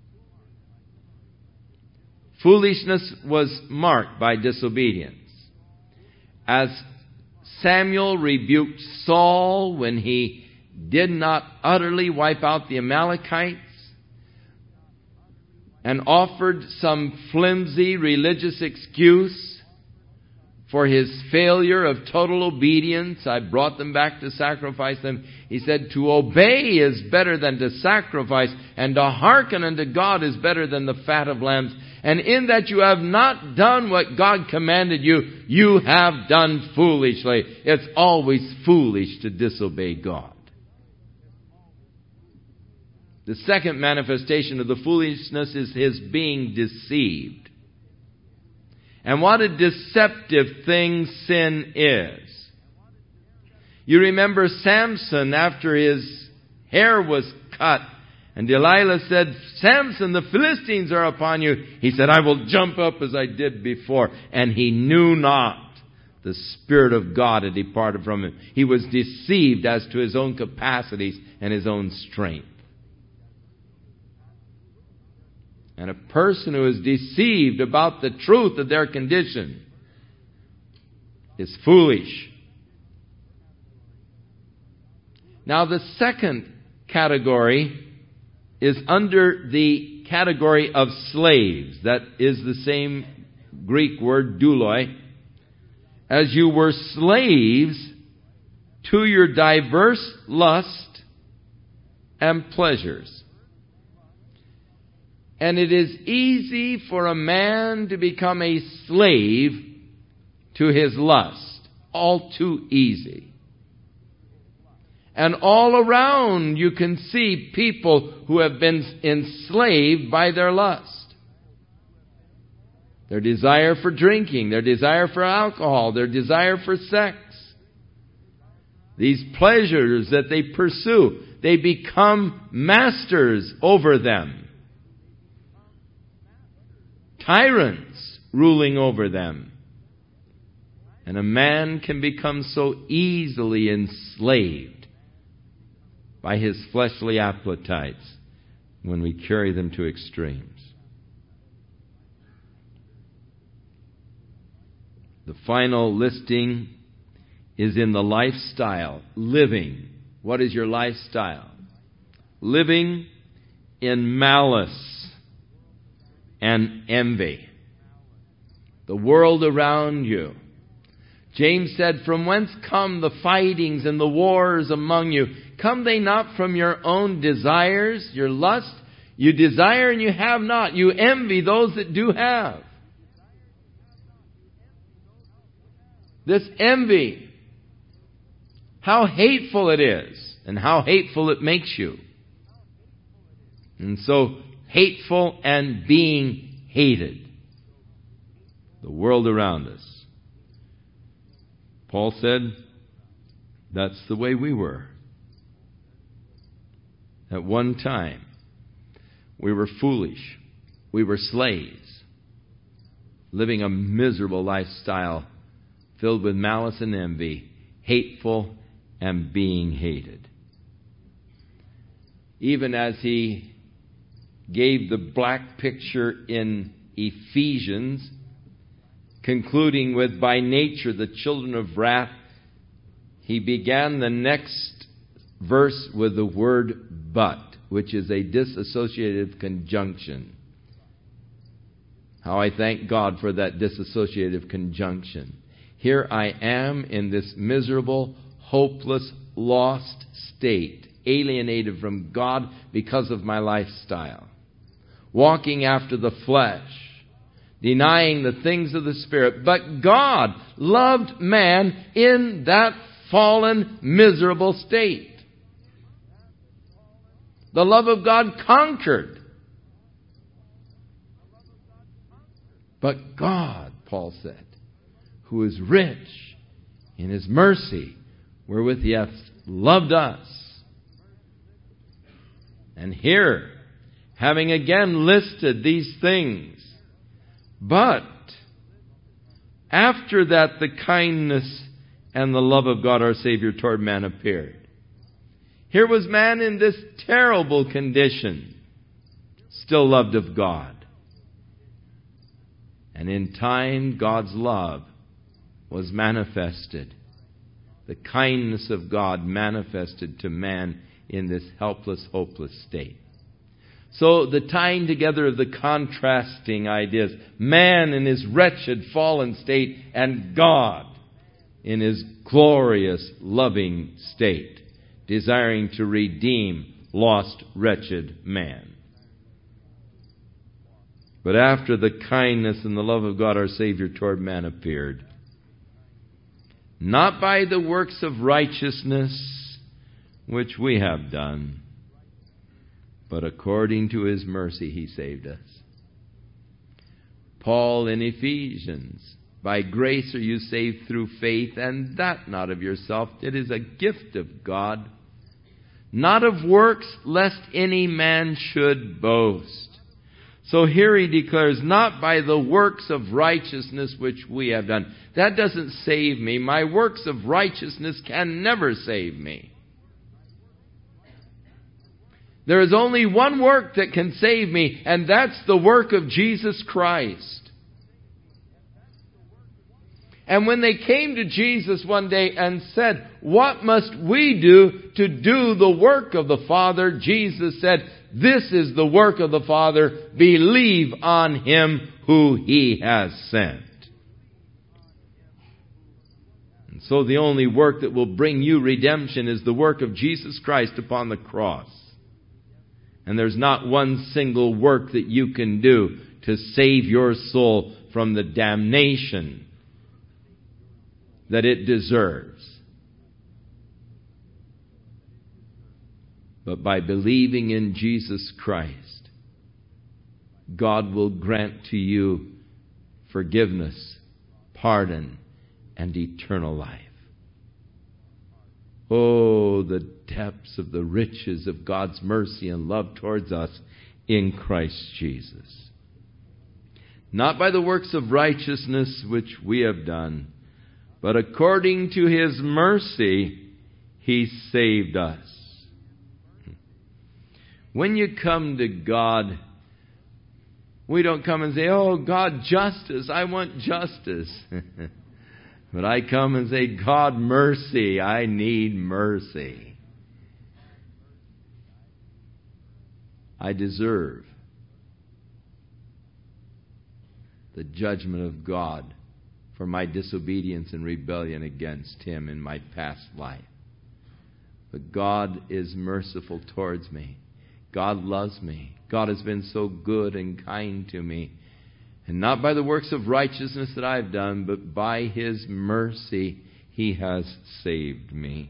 Speaker 1: Foolishness was marked by disobedience. As Samuel rebuked Saul when he did not utterly wipe out the Amalekites and offered some flimsy religious excuse for his failure of total obedience. I brought them back to sacrifice them. He said, to obey is better than to sacrifice, and to hearken unto God is better than the fat of lambs. And in that you have not done what God commanded you, you have done foolishly. It's always foolish to disobey God. The second manifestation of the foolishness is his being deceived. And what a deceptive thing sin is. You remember Samson, after his hair was cut, and Delilah said, Samson, the Philistines are upon you. He said, I will jump up as I did before. And he knew not the Spirit of God had departed from him. He was deceived as to his own capacities and his own strength. And a person who is deceived about the truth of their condition is foolish. Now the second category is under the category of slaves. That is the same Greek word, douloi. As you were slaves to your diverse lust and pleasures. And it is easy for a man to become a slave to his lust. All too easy. And all around you can see people who have been enslaved by their lust. Their desire for drinking, their desire for alcohol, their desire for sex. these pleasures that they pursue, they become masters over them. Tyrants ruling over them. And a man can become so easily enslaved by his fleshly appetites when we carry them to extremes. The final listing is in the lifestyle, living. What is your lifestyle? Living in malice and envy. The world around you. James said, "From whence come the fightings and the wars among you? Come they not from your own desires, your lust? You desire and you have not. You envy those that do have." This envy, how hateful it is, and how hateful it makes you. And so, hateful and being hated. The world around us. Paul said, that's the way we were. At one time, we were foolish. We were slaves, living a miserable lifestyle filled with malice and envy, hateful and being hated. Even as he gave the black picture in Ephesians, concluding with, "By nature the children of wrath," he began the next verse with the word "but," which is a dissociative conjunction. How I thank God for that dissociative conjunction. Here I am in this miserable, hopeless, lost state, alienated from God because of my lifestyle, walking after the flesh, denying the things of the Spirit. But God loved man in that fallen, miserable state. The love of God conquered. But God, Paul said, who is rich in His mercy, wherewith He hath loved us. And here, having again listed these things, but after that the kindness and the love of God our Savior toward man appeared. Here was man in this terrible condition, still loved of God. And in time, God's love was manifested. The kindness of God manifested to man in this helpless, hopeless state. So the tying together of the contrasting ideas, man in his wretched, fallen state, and God in His glorious, loving state, desiring to redeem lost, wretched man. But after the kindness and the love of God our Savior toward man appeared, not by the works of righteousness which we have done, but according to His mercy He saved us. Paul in Ephesians, by grace are you saved through faith, and that not of yourself. It is a gift of God, not of works, lest any man should boast. So here he declares, not by the works of righteousness which we have done. That doesn't save me. My works of righteousness can never save me. There is only one work that can save me, and that's the work of Jesus Christ. And when they came to Jesus one day and said, "What must we do to do the work of the Father?" Jesus said, "This is the work of the Father. Believe on Him who He has sent." And so the only work that will bring you redemption is the work of Jesus Christ upon the cross. And there's not one single work that you can do to save your soul from the damnation that it deserves. But by believing in Jesus Christ, God will grant to you forgiveness, pardon, and eternal life. Oh, the depths of the riches of God's mercy and love towards us in Christ Jesus. Not by the works of righteousness which we have done, but according to His mercy, He saved us. When you come to God, we don't come and say, oh, God, justice. I want justice. But I come and say, God, mercy. I need mercy. I deserve the judgment of God for my disobedience and rebellion against Him in my past life. But God is merciful towards me. God loves me. God has been so good and kind to me. And not by the works of righteousness that I've done, but by His mercy He has saved me.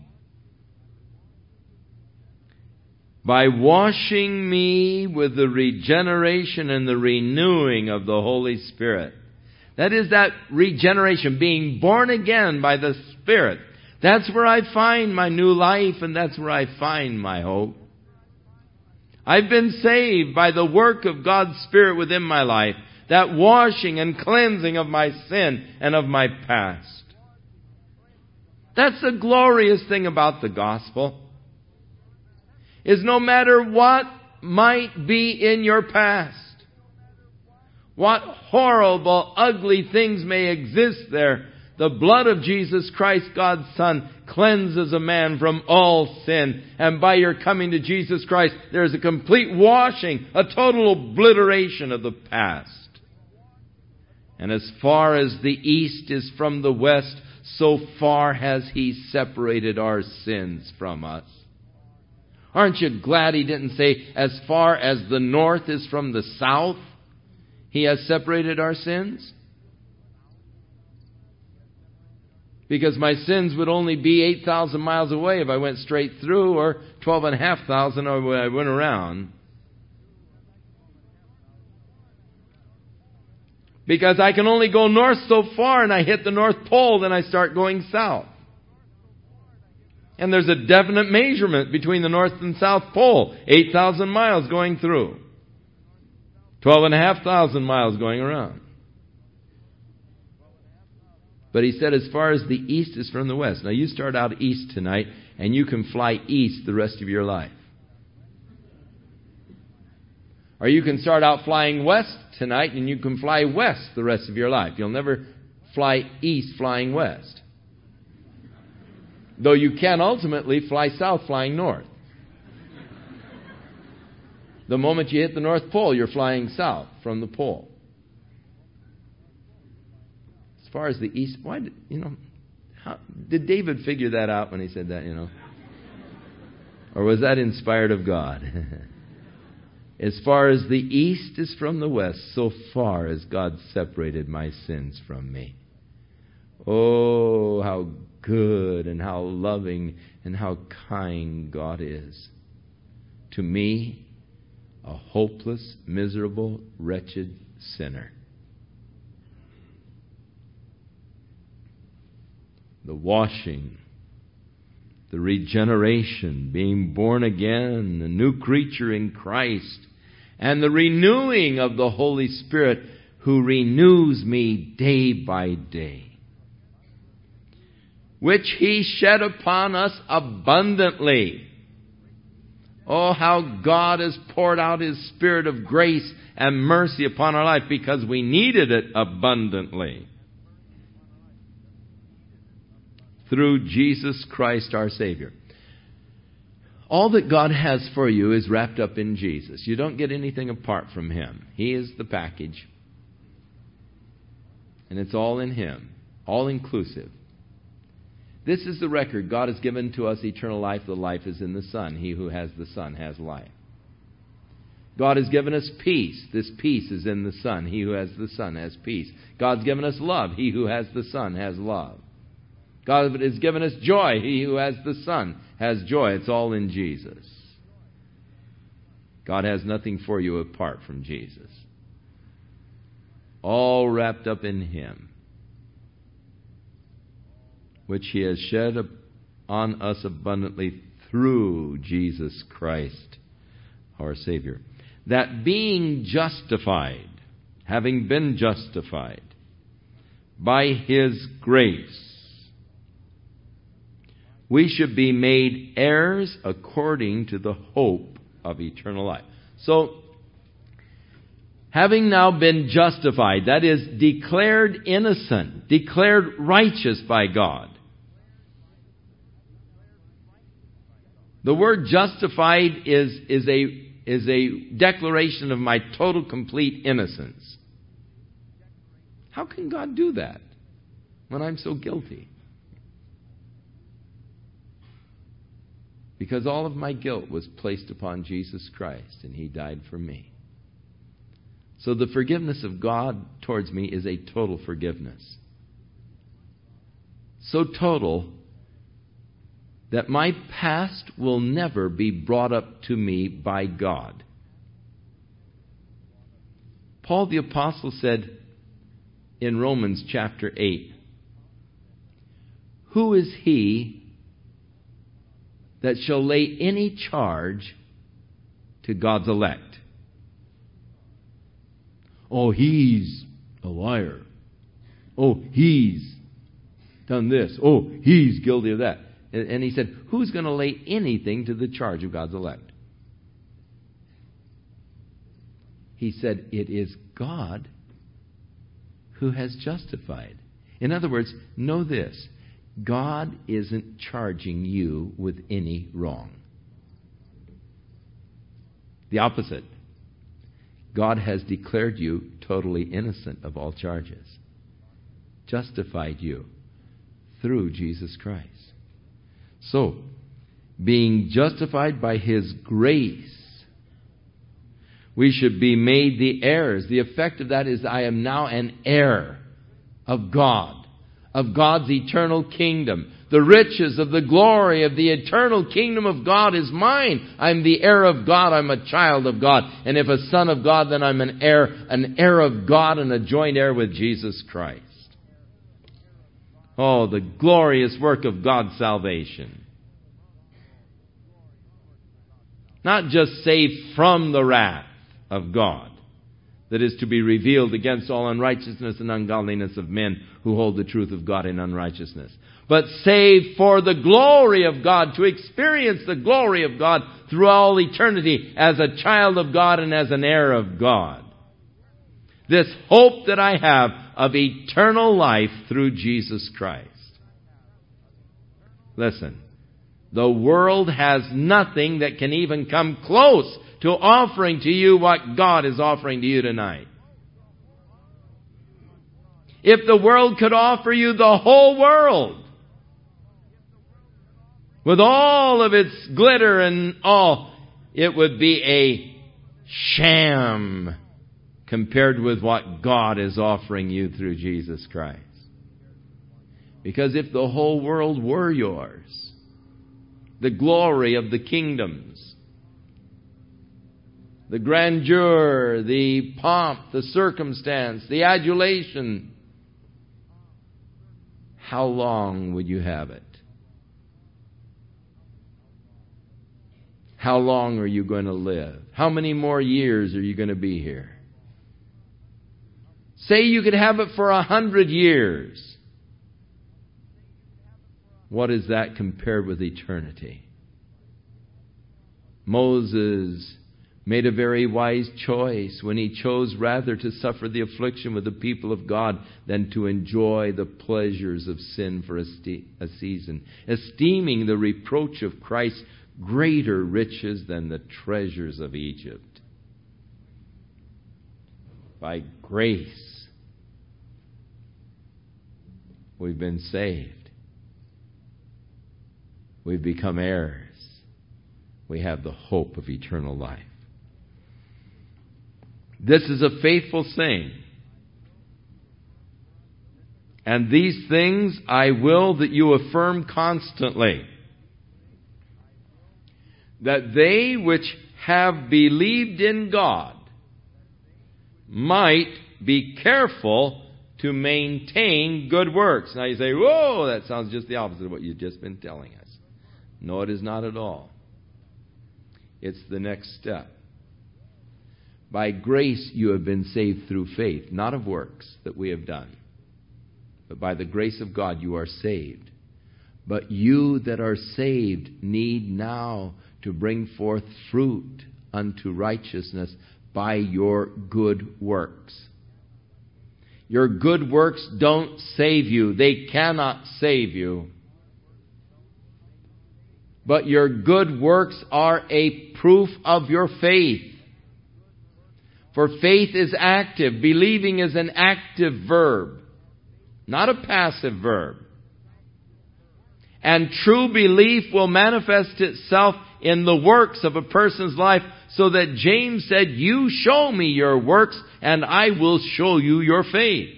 Speaker 1: By washing me with the regeneration and the renewing of the Holy Spirit. That is that regeneration, being born again by the Spirit. That's where I find my new life, and that's where I find my hope. I've been saved by the work of God's Spirit within my life. That washing and cleansing of my sin and of my past. That's the glorious thing about the gospel. Is no matter what might be in your past, what horrible, ugly things may exist there, the blood of Jesus Christ, God's Son, cleanses a man from all sin. And by your coming to Jesus Christ, there is a complete washing, a total obliteration of the past. And as far as the east is from the west, so far has He separated our sins from us. Aren't you glad He didn't say, as far as the north is from the south, He has separated our sins? Because my sins would only be eight thousand miles away if I went straight through, or twelve and a half thousand if I went around. Because I can only go north so far, and I hit the North Pole, then I start going south. And there's a definite measurement between the North and South Pole. eight thousand miles going through. twelve and a half thousand miles going around. But He said as far as the east is from the west. Now you start out east tonight, and you can fly east the rest of your life. Or you can start out flying west tonight, and you can fly west the rest of your life. You'll never fly east flying west. Though you can ultimately fly south flying north. The moment you hit the North Pole, you're flying south from the pole. As far as the east, why did, you know, how, did David figure that out when he said that, you know? Or was that inspired of God? As far as the east is from the west, so far as God separated my sins from me. Oh, how good and how loving and how kind God is. To me, a hopeless, miserable, wretched sinner. The washing, the regeneration, being born again, a new creature in Christ, and the renewing of the Holy Spirit who renews me day by day, which He shed upon us abundantly. Oh, how God has poured out His Spirit of grace and mercy upon our life because we needed it abundantly. Through Jesus Christ our Savior. All that God has for you is wrapped up in Jesus. You don't get anything apart from Him. He is the package. And it's all in Him. All inclusive. This is the record. God has given to us eternal life. The life is in the Son. He who has the Son has life. God has given us peace. This peace is in the Son. He who has the Son has peace. God's given us love. He who has the Son has love. God has given us joy. He who has the Son has joy. It's all in Jesus. God has nothing for you apart from Jesus. All wrapped up in Him, which He has shed on us abundantly through Jesus Christ, our Savior. That being justified, having been justified by His grace, we should be made heirs according to the hope of eternal life. So, having now been justified, that is, declared innocent, declared righteous by God. The word justified is, is, a, is a declaration of my total, complete innocence. How can God do that when I'm so guilty? Because all of my guilt was placed upon Jesus Christ, and He died for me. So the forgiveness of God towards me is a total forgiveness. So total that my past will never be brought up to me by God. Paul the Apostle said in Romans chapter eight, "Who is he that shall lay any charge to God's elect?" Oh, he's a liar. Oh, he's done this. Oh, he's guilty of that. And he said, who's going to lay anything to the charge of God's elect? He said, it is God who has justified. In other words, know this. God isn't charging you with any wrong. The opposite. God has declared you totally innocent of all charges. Justified you through Jesus Christ. So, being justified by His grace, we should be made the heirs. The effect of that is I am now an heir of God, of God's eternal kingdom. The riches of the glory of the eternal kingdom of God is mine. I'm the heir of God. I'm a child of God. And if a son of God, then I'm an heir, an heir of God and a joint heir with Jesus Christ. Oh, the glorious work of God's salvation. Not just saved from the wrath of God that is to be revealed against all unrighteousness and ungodliness of men who hold the truth of God in unrighteousness, but saved for the glory of God, to experience the glory of God through all eternity as a child of God and as an heir of God. This hope that I have of eternal life through Jesus Christ. Listen, the world has nothing that can even come close to offering to you what God is offering to you tonight. If the world could offer you the whole world, with all of its glitter and all, it would be a sham compared with what God is offering you through Jesus Christ. Because if the whole world were yours, the glory of the kingdoms, the grandeur, the pomp, the circumstance, the adulation, how long would you have it? How long are you going to live? How many more years are you going to be here? Say you could have it for a hundred years. What is that compared with eternity? Moses made a very wise choice when he chose rather to suffer the affliction with the people of God than to enjoy the pleasures of sin for a, ste- a season, esteeming the reproach of Christ greater riches than the treasures of Egypt. By grace, we've been saved. We've become heirs. We have the hope of eternal life. This is a faithful saying. And these things I will that you affirm constantly, that they which have believed in God might be careful to maintain good works. Now you say, whoa, that sounds just the opposite of what you've just been telling us. No, it is not at all. It's the next step. By grace you have been saved through faith, not of works that we have done, but by the grace of God you are saved. But you that are saved need now to bring forth fruit unto righteousness by your good works. Your good works don't save you. They cannot save you. But your good works are a proof of your faith. For faith is active. Believing is an active verb, not a passive verb. And true belief will manifest itself in the works of a person's life, so that James said, you show me your works and I will show you your faith.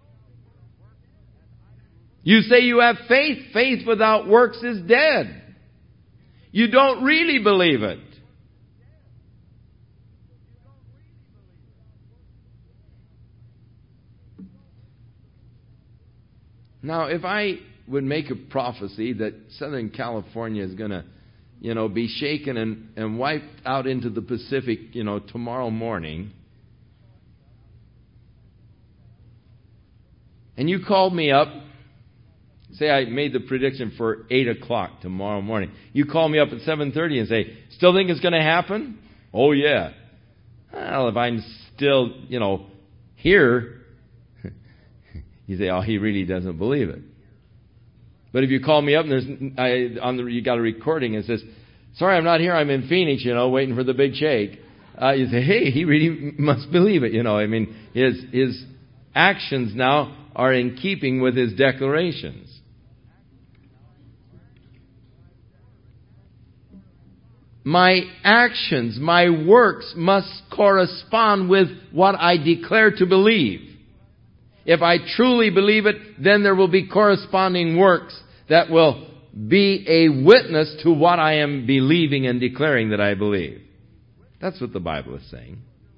Speaker 1: You say you have faith. Faith without works is dead. You don't really believe it. Now, if I would make a prophecy that Southern California is going to, you know, be shaken and, and wiped out into the Pacific, you know, tomorrow morning, and you called me up, say I made the prediction for eight o'clock tomorrow morning. You call me up at seven thirty and say, still think it's going to happen? Oh, yeah. Well, if I'm still, you know, here, you say, oh, he really doesn't believe it. But if you call me up and there's I, on the you got a recording and it says, sorry, I'm not here. I'm in Phoenix, you know, waiting for the big shake. Uh, you say, hey, he really must believe it. You know, I mean, his his actions now are in keeping with his declarations. My actions, my works must correspond with what I declare to believe. If I truly believe it, then there will be corresponding works that will be a witness to what I am believing and declaring that I believe. That's what the Bible is saying.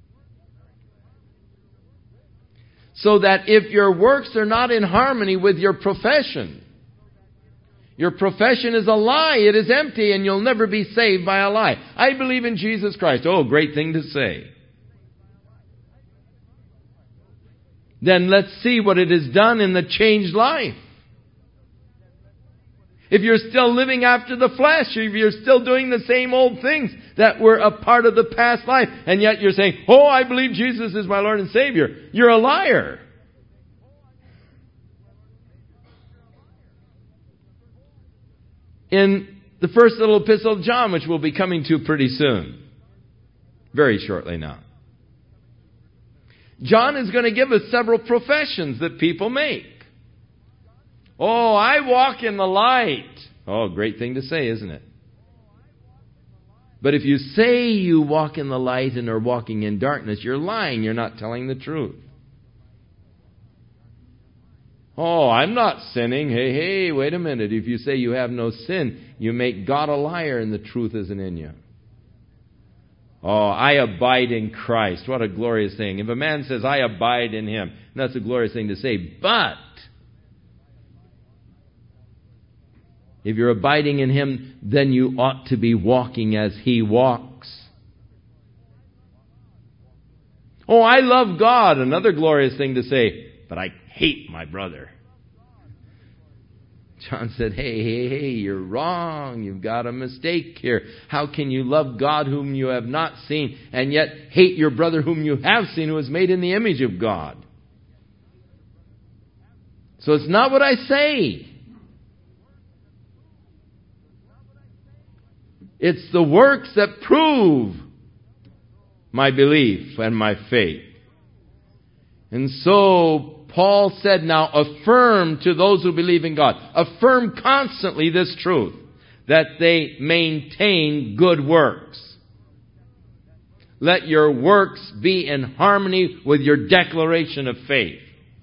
Speaker 1: So that if your works are not in harmony with your profession, your profession is a lie, it is empty, and you'll never be saved by a lie. I believe in Jesus Christ. Oh, great thing to say. Then let's see what it has done in the changed life. If you're still living after the flesh, if you're still doing the same old things that were a part of the past life, and yet you're saying, oh, I believe Jesus is my Lord and Savior, you're a liar. In the first little epistle of John, which we'll be coming to pretty soon, very shortly now, John is going to give us several professions that people make. Oh, I walk in the light. Oh, great thing to say, isn't it? But if you say you walk in the light and are walking in darkness, you're lying. You're not telling the truth. Oh, I'm not sinning. Hey, hey, wait a minute. If you say you have no sin, you make God a liar and the truth isn't in you. Oh, I abide in Christ. What a glorious thing. If a man says, I abide in Him, that's a glorious thing to say. But if you're abiding in Him, then you ought to be walking as He walks. Oh, I love God. Another glorious thing to say. But I hate my brother. John said, hey, hey, hey, you're wrong. You've got a mistake here. How can you love God whom you have not seen and yet hate your brother whom you have seen, who is made in the image of God? So it's not what I say. It's the works that prove my belief and my faith. And so Paul said, now affirm to those who believe in God. Affirm constantly this truth, that they maintain good works. Let your works be in harmony with your declaration of faith.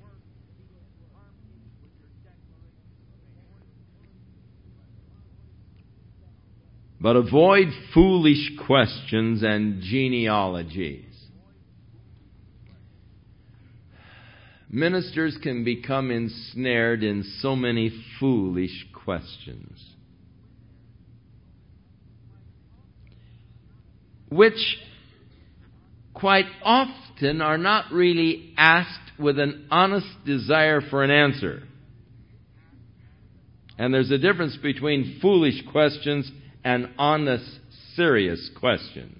Speaker 1: But avoid foolish questions and genealogies. Ministers can become ensnared in so many foolish questions. which quite often are not really asked with an honest desire for an answer. And there's a difference between foolish questions and honest, serious questions.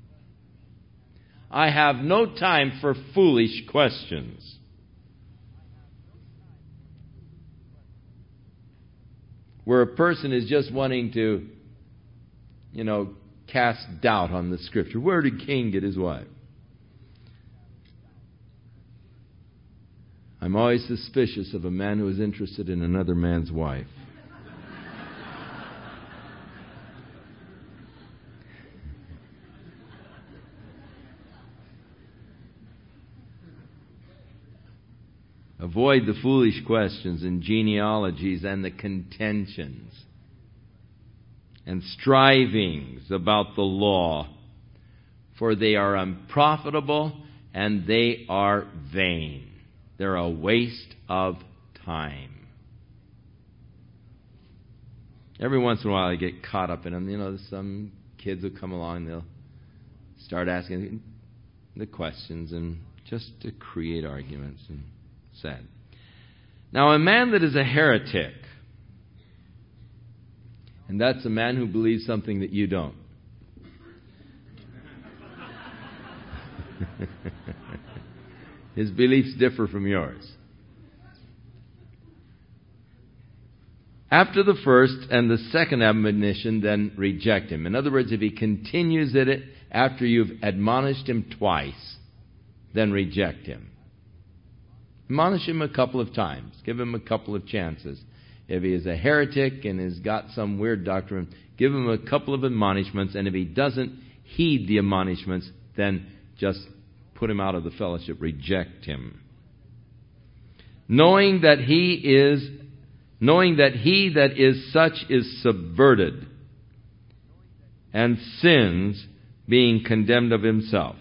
Speaker 1: I have no time for foolish questions. Where a person is just wanting to, you know, cast doubt on the Scripture. Where did Cain get his wife? I'm always suspicious of a man who is interested in another man's wife. Avoid the foolish questions and genealogies and the contentions and strivings about the law, for they are unprofitable and they are vain. They're a waste of time. Every once in a while I get caught up in them. You know, some kids will come along and they'll start asking the questions and just to create arguments and sad. Now, a man that is a heretic, and that's a man who believes something that you don't. His beliefs differ from yours. After the first and the second admonition, then reject him. In other words, if he continues at it after you've admonished him twice, then reject him. Admonish him a couple of times. Give him a couple of chances. If he is a heretic and has got some weird doctrine, give him a couple of admonishments. And if he doesn't heed the admonishments, then just put him out of the fellowship. Reject him. Knowing that he is, knowing that he that is such is subverted and sins, being condemned of himself.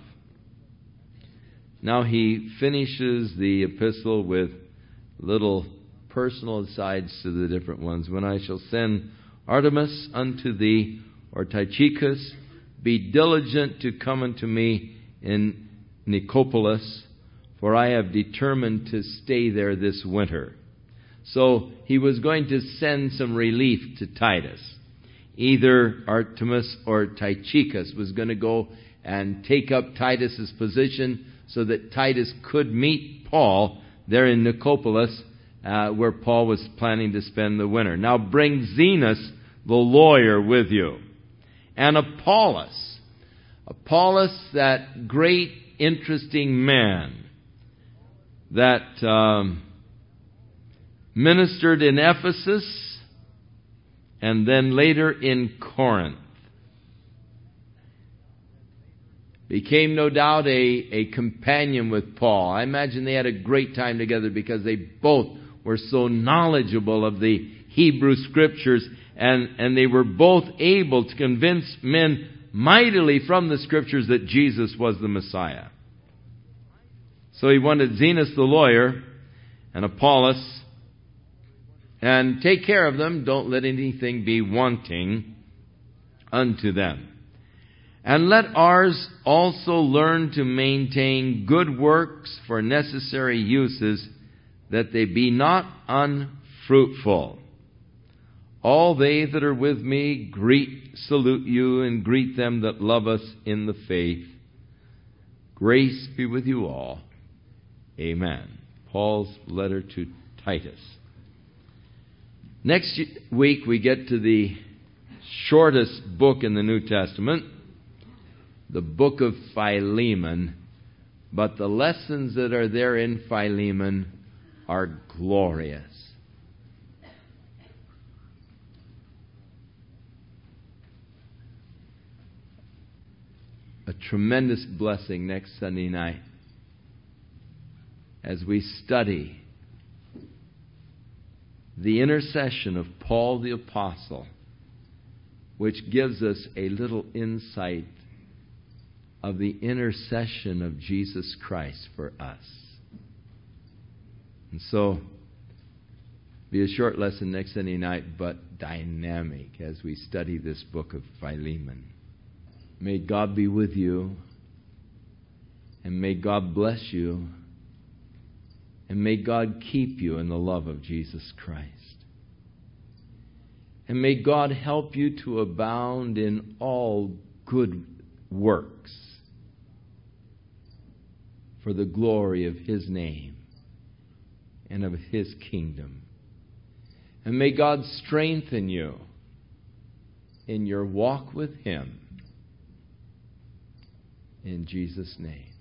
Speaker 1: Now he finishes the epistle with little personal asides to the different ones. When I shall send Artemas unto thee, or Tychicus, be diligent to come unto me in Nicopolis, for I have determined to stay there this winter. So he was going to send some relief to Titus. Either Artemas or Tychicus was going to go and take up Titus's position so that Titus could meet Paul there in Nicopolis, uh, where Paul was planning to spend the winter. Now bring Zenas, the lawyer, with you. And Apollos. Apollos, that great, interesting man that um, ministered in Ephesus and then later in Corinth. Became, no doubt, a, a companion with Paul. I imagine they had a great time together because they both were so knowledgeable of the Hebrew Scriptures, and, and they were both able to convince men mightily from the Scriptures that Jesus was the Messiah. So he wanted Zenas the lawyer and Apollos, and take care of them. Don't let anything be wanting unto them. And let ours also learn to maintain good works for necessary uses, that they be not unfruitful. All they that are with me greet, salute you, and greet them that love us in the faith. Grace be with you all. Amen. Paul's letter to Titus. Next week we get to the shortest book in the New Testament, the book of Philemon. But the lessons that are there in Philemon are glorious. A tremendous blessing next Sunday night as we study the intercession of Paul the Apostle, which gives us a little insight of the intercession of Jesus Christ for us. And so, be a short lesson next Sunday night, but dynamic as we study this book of Philemon. May God be with you. And may God bless you. And may God keep you in the love of Jesus Christ. And may God help you to abound in all good works for the glory of His name and of His kingdom. And may God strengthen you in your walk with Him. In Jesus' name.